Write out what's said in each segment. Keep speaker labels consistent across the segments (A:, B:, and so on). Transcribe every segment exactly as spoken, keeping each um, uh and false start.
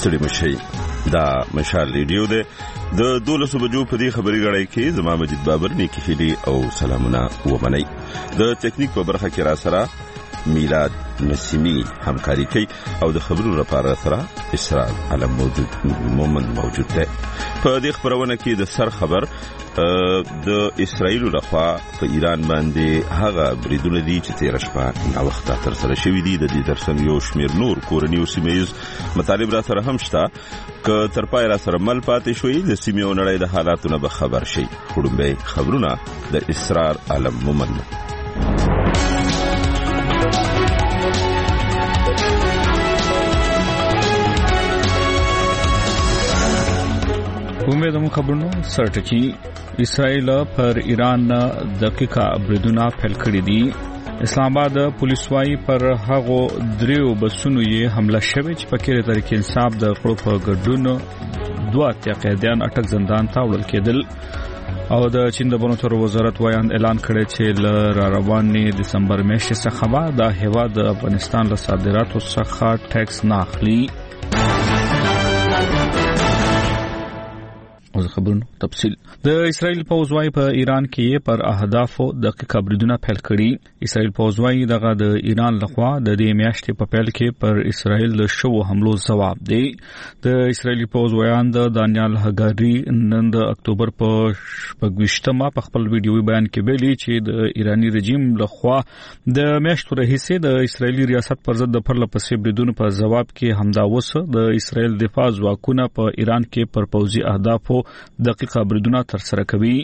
A: ستړي مشي. دا مشال ریډیو ده د دولسو بجو په دې خبري غړای کې زما مجید بابر نیکی هلی او سلامونه ومني. د ټیکنیک په برخه کې را سره میلاد نسیمی همکاری کوي او د خبرو لپاره سره اسرار علم موجود مومن موجود ده. په دې خبرونه کې د سر خبر د اسرایل لخوا په ایران باندې هغه بریدونه دي چې تیر شپه نو وخت تر سره شوې دي. د دې ترڅنګ یو شمیر نور کورنی او سیمایز مطالب را سره هم شته ک تر پای را سره مل پاتې شوې د سیمې او نړۍ د حالاتونو به خبر شي. خړومبه خبرونه د اسرار علم مومن.
B: امید هم خبرونو سرټکی اسرائیل پر ایران دقیقه بریدونه پیل کړی دي. اسلام آباد پولیس وايي پر هغو دریو بسونو یې حمله شوې چې په کې تحریک انصاف د خپل په ګډون دوه اتیا قیدیان اټک زندان ته وړل کېدل. او د چین د بنو تر وزارت وایي اعلان کړی چې ل روانې دسمبر میاشتې څخه به د هیواد د افغانستان له صادراتو څخه ټیکس نه اخلي. اوس خبرونو تفصیل. د اسرائیل پوځ وايي په ایران کې پر اهدافو دقیقه بریدونه پیل کړي. اسرائیل پوځ وايي دغه د ایران لخوا د دې میاشتې په پیل کې پر اسرائیل د شو حملو جواب دی. د اسرائیلي پوځ وایاند دانیال هګاری نن د اکتوبر په شپږویشتمه په خپل ویډیوي بیان کې ویلي چې د ایرانی رژیم لخوا د میاشتو راهیسې د اسرائیلي ریاست پر ضد د پرله پسې بریدونو په جواب کې همدا وسه د اسرائیل دفاع ځواکونه په ایران کې پر پوځي اهدافو دقیقه بریدونه تر سره کوي.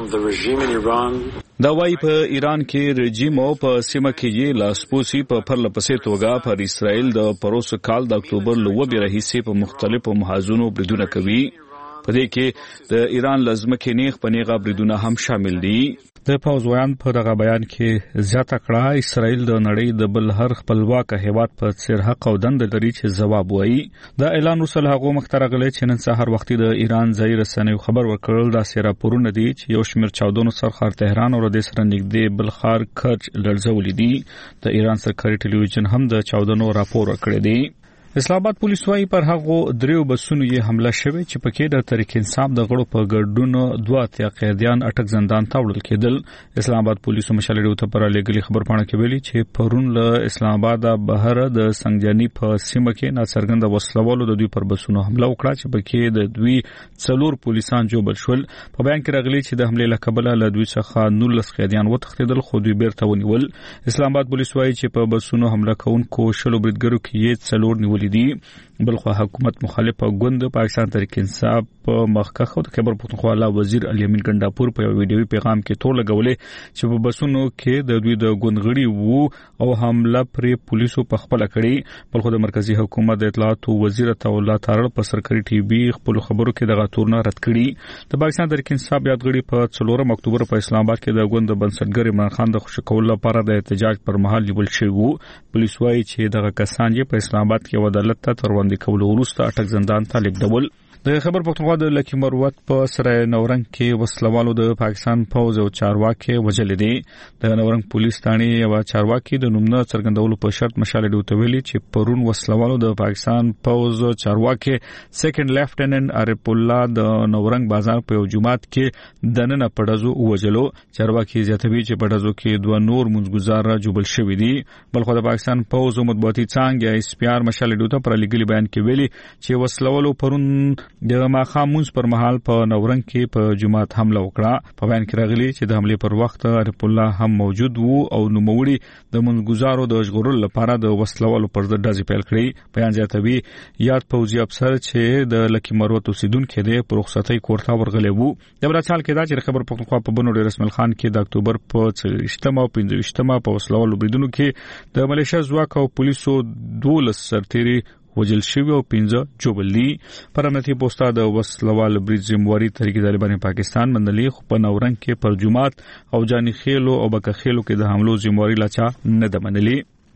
B: دا وايي په ایران کې رژیم او په سیمه کې یې لاسپوسی په پرله پسې توګه پر اسرائیل د پروس کال د اکتوبر لوبې راهیسې په مختلفو محاذونو بریدونه کوي. په دې کې د ایران لزمکې نیغ په نیغه بریدونه هم شامل دي. د پوځویان په دغه بیان کې زیاته کړه اسرائیل د نړۍ د بل هر خپلواک هیواد په څیر حق او دند لري چې جواب وایي. دا اعلان وسله هغه مخترغله چې نن سهار وختي د ایران ځای رسنیو خبر ورکړل دا سیرا پورونه دي چې یو شمیر چاودنو سرخار تهران او د سره نږدې بل خار کرج لړزولې دي. د ایران سرکاري ټلویزیون هم د چاودنو راپور ورکړی دی. اسلام آباد پولیس وايي پر هغو دریو بسونو یې حمله شوې چې پکې د تحریک انصاف د غړو په ګډون دوه اتیا قیدیان اټک زندان ته وړل کېدل. اسلام آباد پولیسو مشال ډیو ته پر لګلي خبر پاڼه کې ویلي چې پرون له اسلام آباد بهر د سنگجانی په سیمه کې ناڅرګند وسلوالو د دوی پر بسونو حمله وکړه چې پکې د دوی څلور پولیسان جوړ شول. په بیان کې راغلي چې د حمله له کبله له دوی څخه نولس قیدیان وتښتېدل خو دوی بیرته ونیول. اسلام آباد پولیس وايي چې په بسونو حمله کوونکو شلو بریدګرو کې یې څلور نیولې دي. بلخو حکومت مخالف غوند پاکستان تحریک انصاف په مخکخ د خبر پښتونخوا لا وزیر الیمین ګنداپور په ویډیوي پیغام کې تور لګولې چې په بسونو کې د دوی د غوندغړي وو او حمله پر پولیسو په خپل کړي. بلخو د مرکزی حکومت د اطلاعات وزیر تولا تارل په سرکاري ټي وي خپل خبرو کې دغه تورنه رد کړي. د پاکستان تحریک انصاف یادګړي په څلورم اکتوبر په اسلام آباد کې د غوند بنسټګر عمران خان د خوشکول لپاره د احتجاج پر مهال نیول شوی. پولیس وايي چې دغه کسان یې په اسلام آباد کې عدالت ته تر وړاندې کولو وروسته اټک زندان ته لیږدول. د خبر پښتونخوا د لکی مروت په سره نورنګ کې وسلوالو د پاکستان پوځ او چارواکي وجل دي. د نورنګ پولیس ثاني او چارواکي د نومنه څرګندولو په شرط مشال ډیو ته ویلي چې پرون وسلوالو د پاکستان پوځ او چارواکي سیکنډ لیفټیننټ عارف الله د نورنګ بازار په جمعات کې دننه پړزو وجلو. چارواکي زیاتوي چې پړزو کې دوه نور منځګزار جوړل شوې دي. بلخو د پاکستان پوځ او مطبوعاتي څنګه اس پی آر مشال ډیو ته پر لګلي بیان کې ویلي چې وسلوالو پرون د ماخامونز پر مهال په نورنګ کې په جمعات حمله وکړه. په بیان کې راغلي چې د حمله پر وخت عارف الله هم موجود وو او نوموړي د منځګزارو د ژغورلو لپاره د وسلوالو پر ضد ډزې پیل کړې. بیان زیاتوي یاد پوځي افسر چې د لکی مروت اوسیدونکو دی په رخصتۍ کورته ورغلی وو. د برچال کې دا چې خبر پښتونخوا په بنو ډیر رسمل خان کې د اکتوبر په څلوېښتمه او پنځوېښتمه په وسلوالو بریدونو کې د ملیشیا ځواک او پولیسو دولس سرتیري وجل شوی او پنځه جوړلي. پر امنیتي پوسټه د وسلوال برید زمواري تحریک طالبان پاکستان منلي خو په نورنګ کې پر جمعات او جاني خېلو او بکه خېلو کې د حملو زمواري لاچا نه د منلي.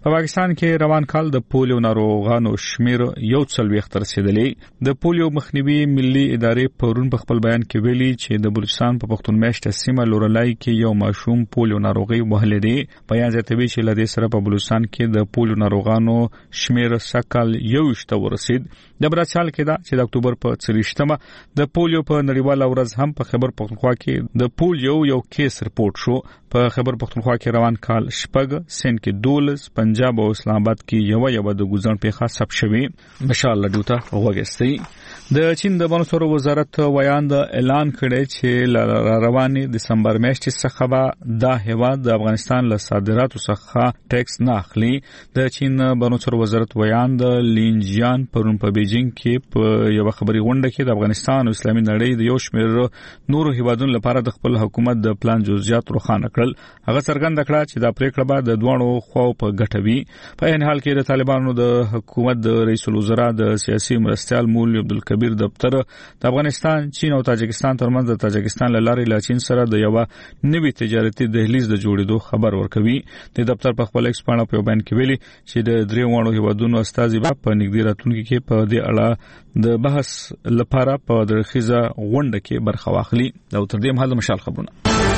B: په پاکستان کې روان کال د پولیو ناروغانو شمیر یو څلوېښت تر رسیدلې د پولیو مخنیوي ملي ادارې پرون په خپل بیان کې ویلي چې د بلوچستان په پښتون میشته سیمه لورلای کې یو ماشوم پولیو ناروغي وهلې دی. بیان زیاتوي چې لدې سره په بلوچستان کې د پولیو ناروغانو شمیر سکل یو شته ورسید. د براتشال کې دا چې د اکتوبر په څلوېښتمه د پولیو په نړیواله ورځ هم په خیبر پښتونخوا کې د پولیو یو کیس رپورټ شو. په خیبر پښتونخوا کې روان کال شپږ، سند کې دولس، پنجاب او اسلام آباد کې یو یو د ګوزن پیښه ثبت شوې. مشال لډوتا وګستي. د چین د بانسورو وزارت ویاند اعلان کړی چې رواني دسمبر میاشتې څخه به دا هیواد د افغانستان له صادراتو څخه ټیکس نه اخلي. د چین بانسورو وزارت ویاند لینجیان پرون په بیجینګ کې په یو خبري غونډه کې د افغانستان او اسلامي نړۍ د یو شمېر نورو هیوادونو لپاره د خپل حکومت د پلان جزئیات روښانه کړل. هغه څرګنده کړه چې دا پریکړه به د دوه خواو په ګټه وي. په این حال کې د طالبانو د حکومت د رئیس الوزرا د سیاسي مرستيال مولوي عبدالکبیر دفتر د افغانستان، چین او تاجکستان ترمنځ د تاجکستان له لارې له چین سره د یو نوي تجارتي دهلیز د جوړېدو خبر ورکوي. د دفتر په خپل ایکس پاڼه په بیان کې ویلي چې د درې وړو هیوادونو استازي په نږدې راتلونکي کې په دې اړه د بحث لپاره په درخیزه غونډه کې برخه واخلي. دا تر دې مهال مشال خبرونه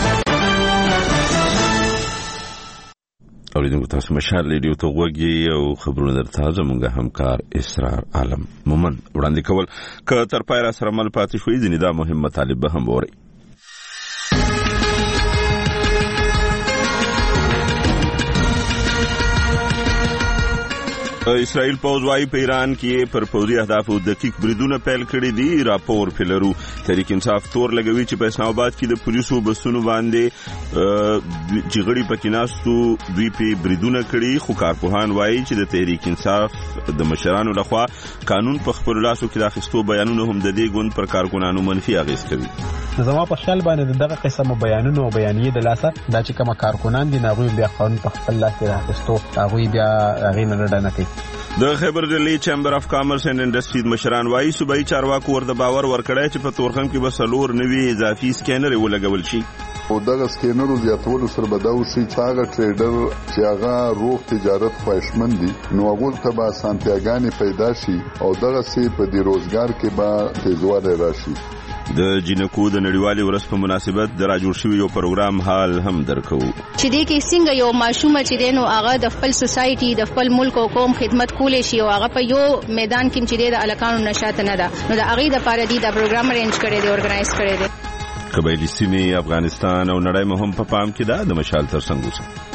A: اوریدونکو تاسو مشال ریډیو ته وګورئ او خبرونه درته زموږ همکار اسرار عالم مومن وړاندې کول. که تر پای را سره مل پاتې شوي ځینې دا مهم مطالب به هم وورئ. اسرائیل پوځ وايي په ایران کې پر پوځي اهدافو دقیق بریدونه پیل کړي دي. راپور فلرو تحریک انصاف تور لګوي چې په اسلام آباد کې د پولیسو بسونو باندې جګړې پکې ناستو دوی په بریدونه کړي. خو کارپوهان وايي چې د تحریک انصاف د مشرانو لخوا قانون په خپل لاسو کې راخستو بیانونه هم د دې ګوند پر کارکونانو منفي اغیز کوي.
C: زما په خیال باندې دغه قسمه بیانونه او بیانیې د لاسه دا چې کوم کارکونان دي ناغوی بیا قانون په خپل لاس کې راخستو هغه بیا هغه نه ډډه کوي.
A: د خیبر دلی چیمبر اف کامرس اینڈ انډستریز مشران وايي صوبایي چارواکو ورته باور ورکړی چې په تورخم کې به څلور نوي اضافي سکینر ولګول شي.
D: او دغه سکینرو زیاتولو سره به دا وشي چې هغه ټریډر چې هغه روغ تجارت خواهشمند دي نو هغه ته به اسانتیاګانې پیدا شي او دغه سي په دې روزګار کې به تیزوالی راشي.
A: د جنکو د نړیوالې ورځ په مناسبت د راجوړ شوي یو پروګرام حال هم درکو
E: چې دې کې څنګه یو ماشوم چې دینو هغه د خپل سوسايټي د خپل ملک او قوم خدمت کولې شي او هغه په یو میدان کې چې د الکانو نشات نه ده نو د هغه د پاره دی د پروګرام ارینج کړي دی اورګنایز کړي دی.
A: قبایلی سیمې افغانستان او نړۍ مهم په پام کې ده. د مشال ترڅنګ اوسه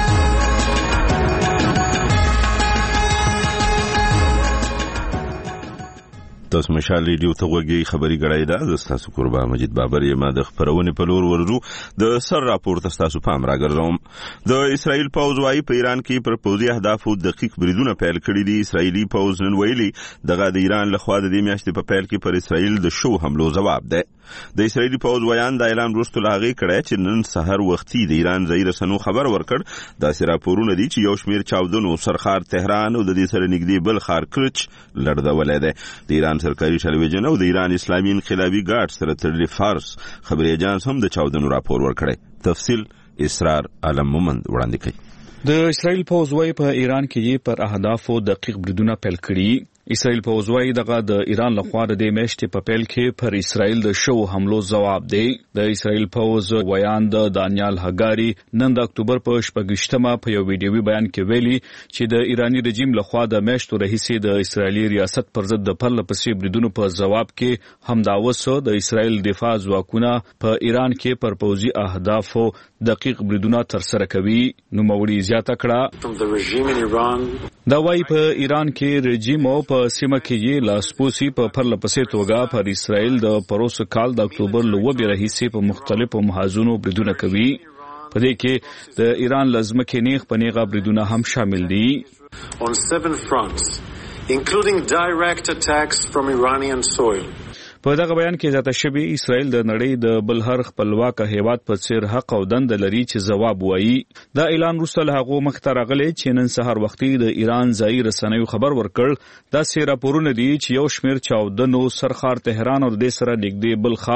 A: تاسو مشال ریډیو ته وګورئ. خبري غړای ده د تاسو قربا مجید بابر یم د خبرونه په لور ورزو. د سر راپور تاسو پام راګرځوم. د اسرائیل پوځ وايي په ایران کې پر پوځي اهدافو دقیق بریدونه پیل کړي دي. اسرائیلي پوځ نن ویلي دغه د ایران لخوا د دې میاشتې په پیل کې پر اسرائیل د شو حملو جواب ده. د اسرائیلي پوځ ویان د اعلان وروسته لاغي کړی چې نن سحر وختي د ایران ځای رسنو خبر ورکړ دا سره راپورونه دي چې یو شمیر چاودنو سرخار تهران او د دې سره نږدې بل خار کرچ لړدولې ده. د ایران سرکاري ټلویزیون او د ایران اسلامي انقلابي ګارد سره تړلې فارس خبري اجانس هم د چاودنو راپور ورکړی. تفصیل اسرار عالم مومند وړاندې کوي.
B: د اسرائیل پوځ وايي په ایران کې پر اهدافو دقیق بریدونه پیل کړي. اسرائیل پوځ وايي دغه د ایران لخوا د دې میاشتې په پیل کې پر اسرائیل د شو حملو جواب دی. د اسرائیل پوځ ویاند دانیال هګاری نن د اکتوبر په شپږشتمه په یو ویډیوي بیان کې ویلي چې د ایرانی رژیم لخوا د میاشتو راهیسې د اسرائیلي ریاست پر ضد د پرله پسې بریدونو په جواب کې همداوسه د اسرائیل دفاع ځواکونه په ایران کې پر پوځي اهدافو دقیق بریدونه ترسره کوي. نو موري زیاته کړه دا وايي په ایران کې رژیم او په سیمه کې یې لاسپوسی په پرله پسې توګه پر اسرائیل د پروسه کال د اکتوبر لوبي راهیسې په مختلفو محاذونو بریدونه کوي. په دې کې د ایران لزمکه نیغ په نیغه بریدونه هم شامل دي.
F: On seven fronts, including direct attacks from Iranian soil.
B: په دغه بیان کې ذاته شوی اسرائیل د نړۍ د بل هر خپلواک هیواد په څیر حق او دند لري چې جواب وایي. دا اعلان وروسته له هغه مخته راغلی چې نن سهار وختي د ایران ځای رسنیو خبر ورکړ دا سي راپورونه دي چې یو شمیر چاودنو سرخار تهران او د سره نږدې بل خار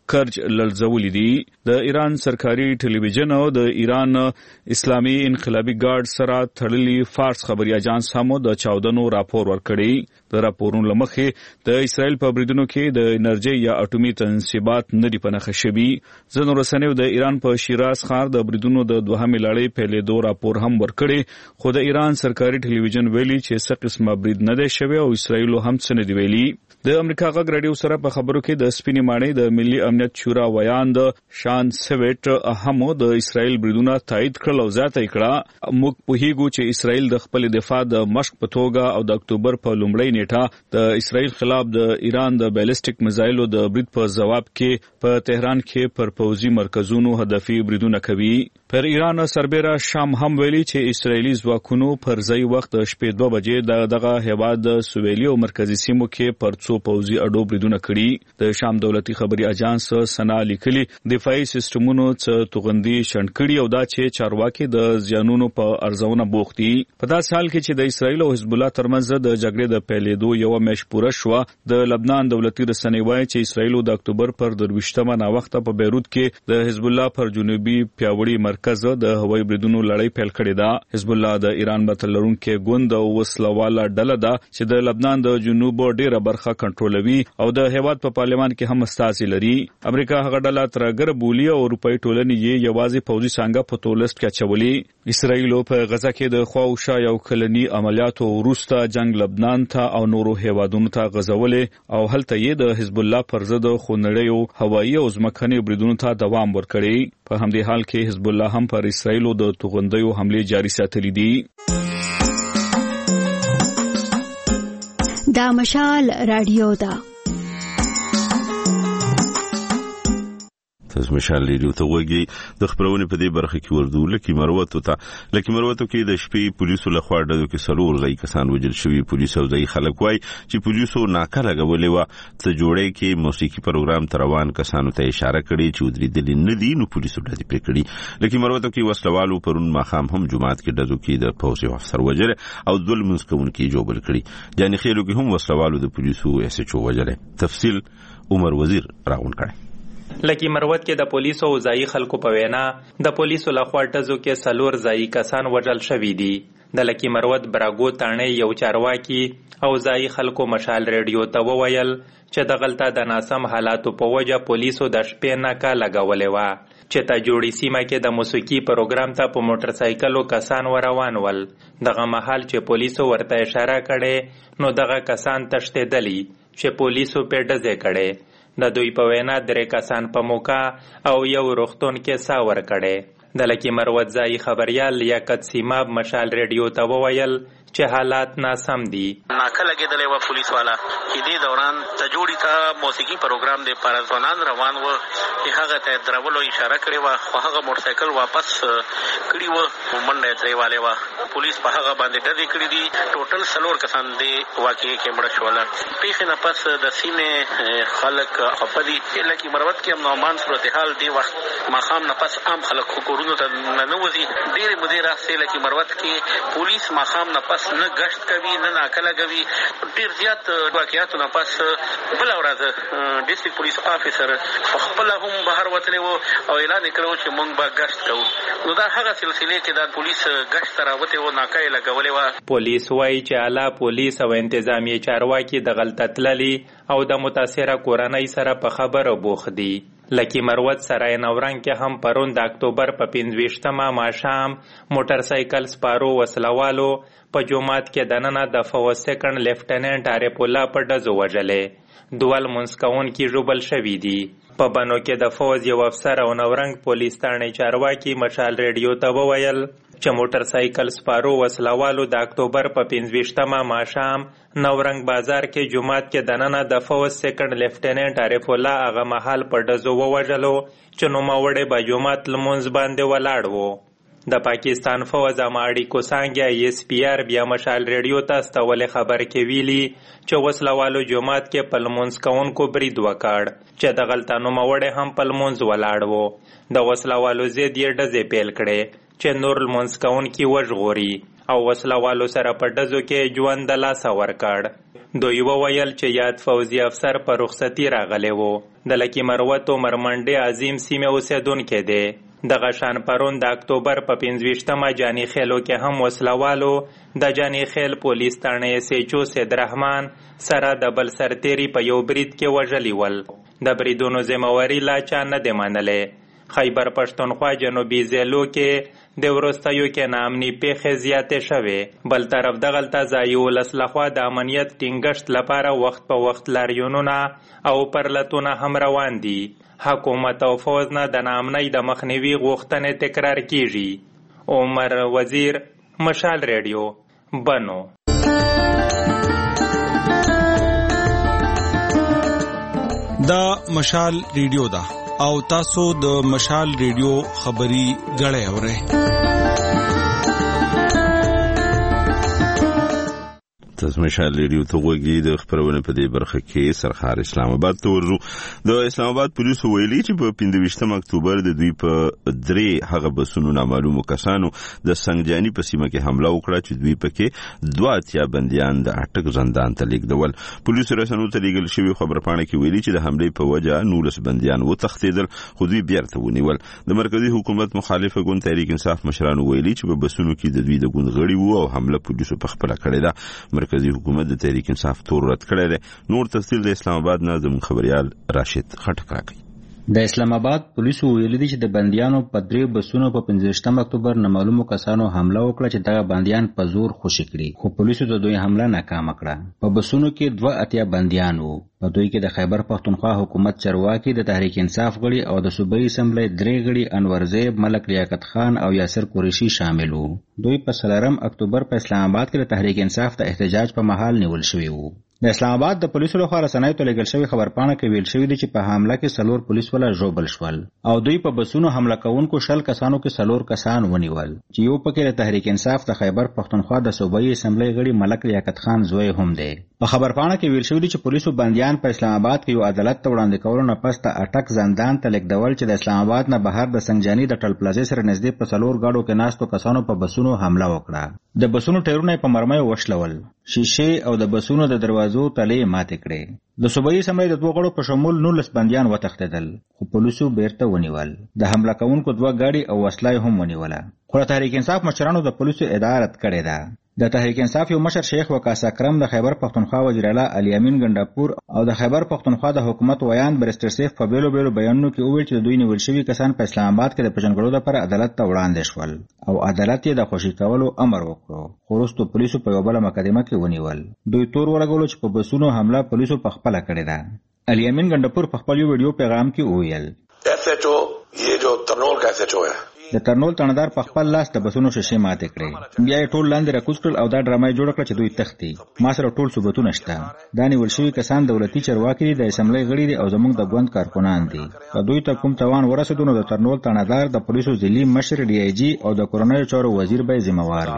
B: کرج لړزولې دي. د ایران سرکاري ټلویزیون او د ایران اسلامي انقلابي ګارد سره تړلي فارس خبري اژانس هم د چاودنو راپور ورکړی. د راپورونو لمخې د اسرائیل په بریدونو کې د انرژي یا اټومي تنصیبات نه دي پنهخه شوي. ځینو رسنیو د ایران په شیراز ښار د بریدونو د دوهمې لړۍ پیلېدو راپور هم ورکړی، خو د ایران سرکاري ټلویزیون ویلي چې څه قسمه برید نه دی شوی او اسرائیل هم څه نه دی ویلي. د امریکا غږ رادیو سره په خبرو کې د سپینې ماڼۍ د ملي امنیت شورا ویاند شان سویټ هم د اسرائیل بریدونه تایید کړل او زیاته کړه موږ پوهیږو چې اسرائیل د خپل دفاع د مشق په توګه او د اکتوبر په لومړۍ نیټه د اسرائیل خلاف د ایران د بیلسټیک میزایلو د برید په جواب کې په تهران کې پر پوځي مرکزونو هدفي بریدونه کوي. پر ایران سربېره شام هم ویلي چې اسرائیلي ځواکونو پر ځای وخت شپې دوه بجې د دغه هیواد د سویلي او مرکزي سیمو کې پر څو پوځي اډو بریدونه کړي. د شام دولتي خبري اژانس سنا لیکلي دفاعي سیستمونو څخه توغندي شنډ کړي او دا چې چارواکي د زیانونو په ارزونه بوخت دي. په داسې حال کې چې د اسرائیل او حزب الله ترمنځ د جګړې د پیلېدو یو میاشت پوره شوه، د لبنان دولتي رسنۍ وایي چې اسرائیل د اکتوبر پر درویشتمه ناوخته په بیروت کې د حزب الله پر جنوبي پیاوړي مرکز د هوایي بریدونو لړۍ پیل کړې ده. حزب الله د ایران متلرونکي ګوند او وسلواله ډله ده چې د لبنان د جنوب ډیره برخه کنټرولوي او د هیواد په پارلمان کې هم استازي لري. امریکا هغه ډله ترګر بولی او اروپאי ټولنې یې یوازې پوځي څنګه په تولست کې اچولي. اسرائیل په غزا کې د خواوشا یو کلنی عملیاتو وروسته جنگ لبنان ته او نورو هیوادونو ته غزولې او هلته یې د حزب الله پر ضد خونړیو هوایي او ځمکني بریدونو ته دوام ورکړی. په همدې حال کې حزب الله هم پر اسرائیل د توغندیو حمله جاری ساتلې دي.
G: دا مشال رادیو دا
A: تاسو مشال رادیو ته وګورئ. د خبرونه په دې برخه کې ورځو لکه مروتو ته لکه مروتو کې د شپې پولیسو له خوا ډزو کې سلور ځای کسان وژل شوي. پولیسو ځای خلک وای چې پولیسو ناکاره غولې و ته جوړې کې موسیقي پروګرام تروان کسانو ته اشاره کړې چې ودرېدل نه دي نو پولیسو ډزې پرې کړې. لکه مروتو کې وسلوالو پرون ماخام هم جمعات کې ډزو کې د پولیسو افسر وجره او ظلم مسکونکي جوړ کړي. جاني خیرو کې هم وسلوالو د پولیسو اس ایچ او وجره. تفصیل عمر وزیر راغون کړي.
H: لکه مروت کې د پولیسو او ځایي خلکو په وینا د پولیسو لخوا ټزو کې سلور ځایي کسان وژل شوي دي. د لکه مروت براګو تانې یو چارواکي او ځایي خلکو مشال ریډیو ته وویل چې د غلطه د ناسم حالاتو په وجه پولیسو د شپې ناکه لګولې وه چې ته جوړی سیمه کې د موسیقي پروګرام ته په موټر سایکلو کسان روان ول. دغه مهال چې پولیسو ورته اشاره کړي نو دغه کسان تښتېدلي چې پولیسو په ډزې کړي. د دوی په وینا درې کسان په موقع او یو روغتون کې سا ورکړي. د لکه مروت ځایي خبریال لیاقت سیماب مشال ریډیو ته وویل چې حالات ناسم دي.
I: ناکه لګېدلې وه پولیس والا چې دې دوران ته جوړي ته موسیقي پروګرام د پاره ځوانان روان وه چې هغه ته درولو اشاره کړې وه خو هغه موټر سایکل واپس کړي وه منډه یې ترې والې وه. پولیس په هغه باندې ډزې کړي دي. ټوټل څلور کسان دې واقعې کې مړه شول. پیښې نه پس د سیمې خلک خفه دي. لکه مروت کې امن صورتحال دې وخت ماښام نه پس عام خلک کورونو ته ننوځي. ډېرې مودې راهیسې لکه مروت کې پولیس ماښام نه پس نه گشت کوي نه ناکله کوي. ډېر زیات واقعیاتو نه پس بله ورځ ډسټرکټ پولیس افیسر خپله هم بهر وتلی و او اعلان یې کړی و چې موږ به گشت کوو. نو دا هغه سلسلې کې دا پولیس گشت ته راوتې و ناکه یې لګولې وه.
H: پولیس وایي چې اعلی پولیس او انتظامیې چارواکي د غلطه تللي او د متاثره کورنۍ سره په خبره بوخت دي. لکه مروت سرای نورنګ کې هم پرون د اکتوبر په پنځویشتمه ماښام موټر سایکل سپارو وسلوالو په جومات کې دننه د فوز سیکنډ لیفټیننټ عارف الله په ډزو وژلې. دوه لمونځ کوونکي ژوبل شوي دي. په بنو کې د فوز یو افسر او نورنګ پولیس تاڼې چارواکي مشال ریډیو ته وویل چې موټر سایکل سپارو وسلوالو د اکتوبر په پنځویشتمه ماښام نورنګ بازار کې جومات کې دننه د فوز سیکنډ لیفټیننټ عارف الله هغه مهال په ډزو ووژلو چې نوموړی به جومات لمونځ باندې ولاړ و. د پاکستان فوز اماړي کوسانګیا ایس پی آر بیا مشال ریډیو ته استولې خبر کې ویلي چې وسلوالو جومات کې په لمونځ کوونکو برید وکړ چې د غلطه نوموړی هم په لمونځ ولاړ و. د وسلوالو ضد یې ډزې پیل کړې چې نور لمونځ کوونکي وژغوري او وسلوالو سره په ډزو کې ژوند د لاسه ورکړ. دوی وویل چې یاد فوزي افسر په رخصتي راغلی و. د لکی مروت عمر منډي عظیم سیمه اوسیدونکو دی. دغه شان پرون د اکتوبر په پنځه جانی خیلو کې هم وسلوالو د جانی خیل پولیس تانه سیچو سید رحمان سره د بل سرتيري په یو برید کې وژلی ول. د بریدونو ذمہواری لا چا نه دی منلې. خیبر پښتونخوا جنوبي ضلعو کې د ورستیو کې نامني پیښې زیاتې شوې. بل طرف دغلته ځایي ولس لخوا د امنیت ټینګښت لپاره وخت په وخت لاریونونه او پرلتونه هم روان دي. حکومت او فوز نه د نامنۍ د مخنیوي غوښتنې تکرار کیږي. عمر وزیر، مشال ریډیو، بنو.
J: دا مشال ریډیو ده او تاسو د مشال ریډیو خبري غړې اورئ.
A: تاسو مشال ریډیو ته وګورئ. د خبرونه په دې برخه کې سرخار اسلام آباد ته ورو. د اسلام آباد پولیسو ویلي چې په پنځه اکتوبر د دوی په درې هغه بسونو نامعلومو کسانو د سنگجانی په سیمه کې حمله وکړه چې دوی پکې دوه اتیا بنديان د اټک زندان ته لیږدول. پولیسو رسنیو ته لیږل شوی خبرپاڼه کې ویلي چې د حملې په وجه نولس بنديان وتښتېدل خو دوی بیرته ونیول. د مرکزی حکومت مخالفه ګوند تحریک انصاف مشرانو ویلي چې په بسونو کې د دوی د ګوند غړي وو او حمله پولیسو په خپل کړې ده. مرکزی حکومت د تحریک انصاف تور رد کړی دی. نور تفصیل د اسلام آباد نه زموږ خبريال راشد خټک راکړي.
K: د اسلام آباد پولیسو ویلي دي چې د بنديانو په درې بسونو په پنځه اکتوبر نامعلومو کسانو حمله وکړه چې دغه بنديان په زور خوشي کړي خو پولیسو د دوی حمله ناکام کړه. په بسونو کې دوه اتیا بنديان وو. په دوی کې د خیبر پښتونخوا حکومت چرواکي د تحریک انصاف غړي او د صوبایي اسمبلی درې غړي انور زیب، ملک لیاقت خان او یاسر قریشي شامل وو. دوی په څلورم اکتوبر په اسلام آباد کې د تحریک انصاف د احتجاج په محل نیول شوی وو. د اسلام آباد د پولیسو لخوا رسنیو ته لېږل شوی خبرپاڼه کې ویل شوی دی چې په حمله کې څلور پولیس ولا ژوبل شول او دوی په بسونو حمله کوونکو شل کسانو کې څلور کسان ونیول چې یو پکې د تحریک انصاف د خیبر پښتونخوا د صوبایي اسمبلی غړي ملک لیاقت خان زوی هم دی. په خبرپاڼه کې ویل شوی دی چې پولیسو بنديان په اسلام آباد کې یو عدالت ته وړاندې کولو نه پس ته اټک زندان ته لیږدول چې د اسلام آباد نه بهر د سنگجانی د ټل پلازې سره نږدې په څلور گاډو کې ناستو کسانو په بسونو حمله وکړه. د بسونو ټایرونه په مرمۍ وشلول، شیشې او د بسونو د دروازو تلې ماتې کړې. د صوبایي اسمبلی د دوه غړو په شمول نولس بنديان وتښتېدل خو پولیسو بیرته ونیول. د حمله کوونکو دوه ګاډي او وسله هم ونیوله. خو د تحریک انصاف مشرانو د پولیسو اداره رد کړې ده. د تحریک انصاف یو مشر شیخ وقاص اکرم د خیبر پښتونخوا وزیر اعلی علي امین ګنداپور او د خیبر پښتونخوا د حکومت ویان برستر سیف په بیلو بیلو بیانونو کې وویل چې د دوی نیول شوي کسان په اسلام آباد کې د پیژنګړو لپاره عدالت ته وړاندې شول او عدالت یې د خوشي کولو امر وکړو خو وروسته پولیسو په یوه بله مقدمه کې ونیول. دوی تور ولګولو چې په بسونو حمله پولیسو په خپله کړې ده. علي امین ګنداپور په خپل یو ویډیو پیغام کې وویل
L: ایس ایچ او یہ جو ترنول کا ایس ایچ او ہے
K: د ترنول تڼدار په خپل لاس د بسونو شیشې ماتې کړې. بیا یې ټول لاندې راکوز کړل او دا ډرامه یې جوړه کړه چې دوی تښتي. ما سره ټول ثبوتونه شته. دا نیول شوي کسان دولتي چارواکي دي، د اسمبلی غړي دي او زموږ د ګوند کارکنان دي. که دوی ته کوم تاوان ورسېدو نو د ترنول تڼدار د پولیسو ضلعي مشر ډي آی جي او د کورنیو چارو وزیر به یې ذمہوار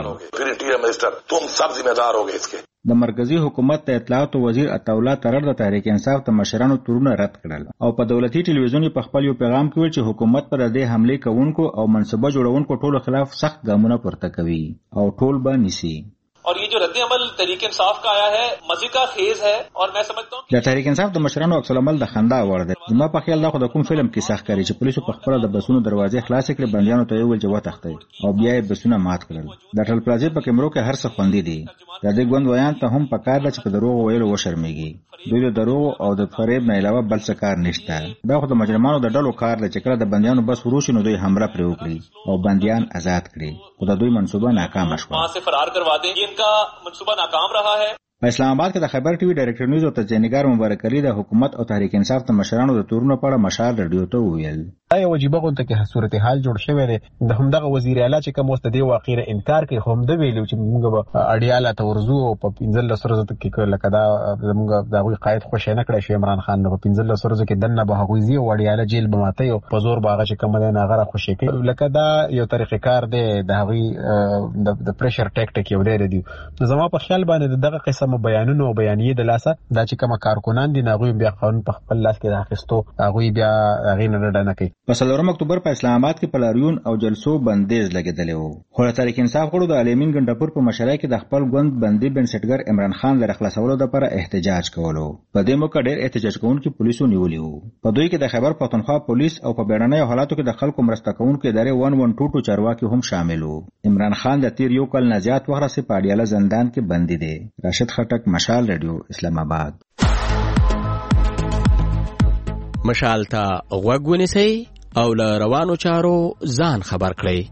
K: وي. د مرکزی حکومت د اطلاعات وزیر عطاالله ترر د تحریک انصاف د مشرانو تورونه رد کړل او په دولتي ټلویزیون په خپل یو پیغام کې ویل چې حکومت پر د حمله کوونکو او منصبه جوړونکو ټولو خلاف سخت ګامونه پورته کوي او ټول به نیسي.
M: اور یہ جو رد عمل تحریک انصاف کا آیا ہے مزے کا خیز ہے اور میں سمجھتا ہوں
K: د تحریک انصاف د مشرانو عکس العمل د خندا وړ دی. زما په خیال دا خو د کوم فلم کې سخت کاری چې پولیسو په خپل د بسونو دروازې خلاص کړې، بندیانو ته یې ویل چې وتښتئ او بیا یې بسونه مات کړل. د ټل پلازې په کیمرو کې هر څه خوندي دي. د دې ګوند ویان ته هم پکار ده چې په دروغ ویلو وشرمېږي. دوی د دروغ او د فریب نه علاوه بل څه کار نشته. دا خو د مجرمانو د ډلو کار دی چې کله د بندیانو بس وروشي نو دوی حمله پرې وکړي او بندیان آزاد کړي. خو د دوی منصوبه ناکامه شوه.
M: وہاں سے فرار کروا دیں. ان کا منصوبہ ناکام رہا ہے.
K: په اسلام آباد کې د خبر ټي وي ډایرکټر نیوز او تجزیه‌نګار مبارک علي د حکومت او تحریک انصاف د مشرانو د تورونو په اړه مشال رادیو ته وویل
C: دا یو عجیبه غونډه کې صورتحال جوړ شوی دی. د همدغه وزیر اعلی چې کوم واست دی واقعي انکار کوي، خو هم د ویلو چې موږ به اړیاله ته ورزو په پنځلس ورځو کې لکه دا موږ د هغوی قائد خوښ نه کړی شو عمران خان نو په پنځلس ورځو کې دنه به هغوی زی او اړیاله جیل به ماته یو په زور باغه چې کوم نه غره خوشي کوي. لکه دا یو طریقې کار دی د هغوی د پریشر ټیکټیک یو دی دی. زما په خیال باندې دغه قسم بیانونه او بیانیه د لاسه دا چې کوم کارکنان دي هغوی بیا قانون په خپل لاس کې راخستو هغوی بیا هغې نه ډډه نه کوي.
K: په څلورم اکتوبر په اسلام آباد کې په لاریون او جلسو بندیز لګېدلی و. خو د تحریک انصاف غړو د الامین ګنډاپور په مشرۍ کې د خپل ګوند بندي بنسټګر عمران خان له خلاصولو لپاره احتجاج کولو. په دې موقع ډېر احتجاج کوونکي پولیسو نیولي وو. په دوی کې د خیبر پښتونخوا پولیس او په بیړنیو حالاتو کې د خلکو مرسته کوونکو ادارې ون ون ټو ټو چارواکي هم شامل وو. عمران خان د تیر یو کال نه زیات وخت راهیسې په اډیاله زندان کې بندي دی. راشد خټک، مشال رادیو، اسلام آباد.
N: مشال ته غوږ ونیسئ او له روانو چارو ځان خبر کړئ.